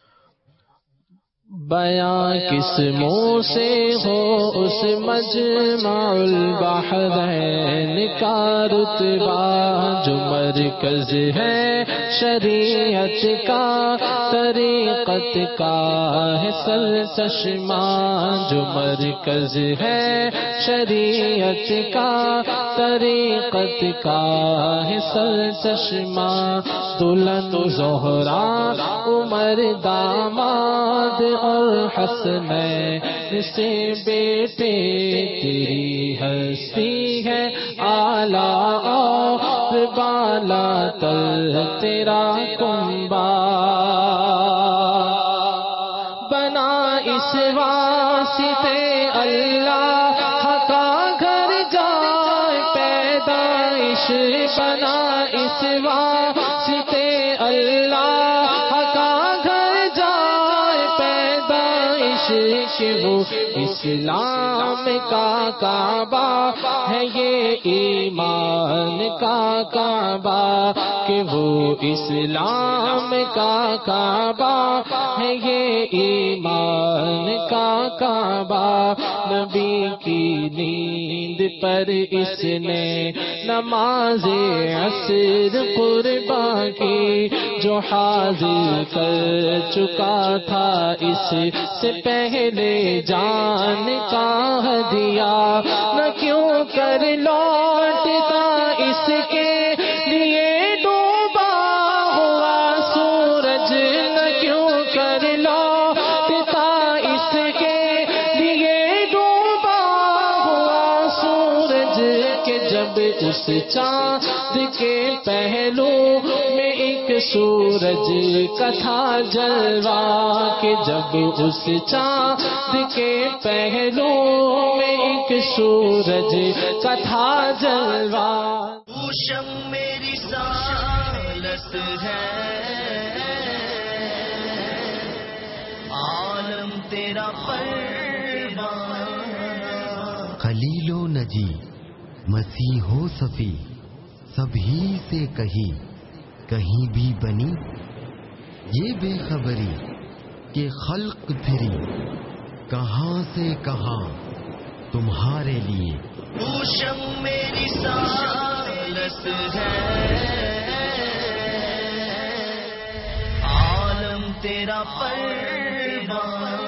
بیاں کس منہ سے ہو اس مجمع البحرین کا رتبہ جو مرکز ہے شریعت کا، طریقت کا ہے سر چشمہ جو مرکز ہے شریعت کا، طریقت کا ہے سر چشمہ. دلہن زہرا عمر داماد اور حسنین سے بیٹے، تیری ہستی ہے اعلیٰ اور بالا تر تیرا کنبا. بنا اس واسطے اللہ کا گھر جائے پیدائش، بنا اس واسطے اللہ کا گھر جائے پیدائش، کہ وہ اسلام کا کعبہ ہے یہ ایمان کا کعبہ، کہ وہ اسلام کا کعبہ ہے یہ ایمان کا کعبہ. نبی کی نیند پر اس نے نماز عصر قرباں کی، جو حاضر کر چکا تھا اس سے پہلے جان کا ہدیہ. نہ کیوں کر لوٹتا اس کے لیے ڈوبا ہوا سورج، نہ کیوں کر لوٹتا اس کے لیے ڈوبا ہوا سورج، کہ جب اس چاند کے پہلو میں ایک سورج کا تھا جلوہ، کہ جب اس چاند کے پہلو میں ایک سورج کا تھا جلوہ. شم میری سالس ہے عالم تیرا پروانہ. خلیل و نجی مسیح و صفی سبھی سے کہیں بھی بنی، یہ بے خبری کہ خلق پھری کہاں سے کہاں تمہارے لیے. شم میری سالس ہے عالم تیرا پروانہ.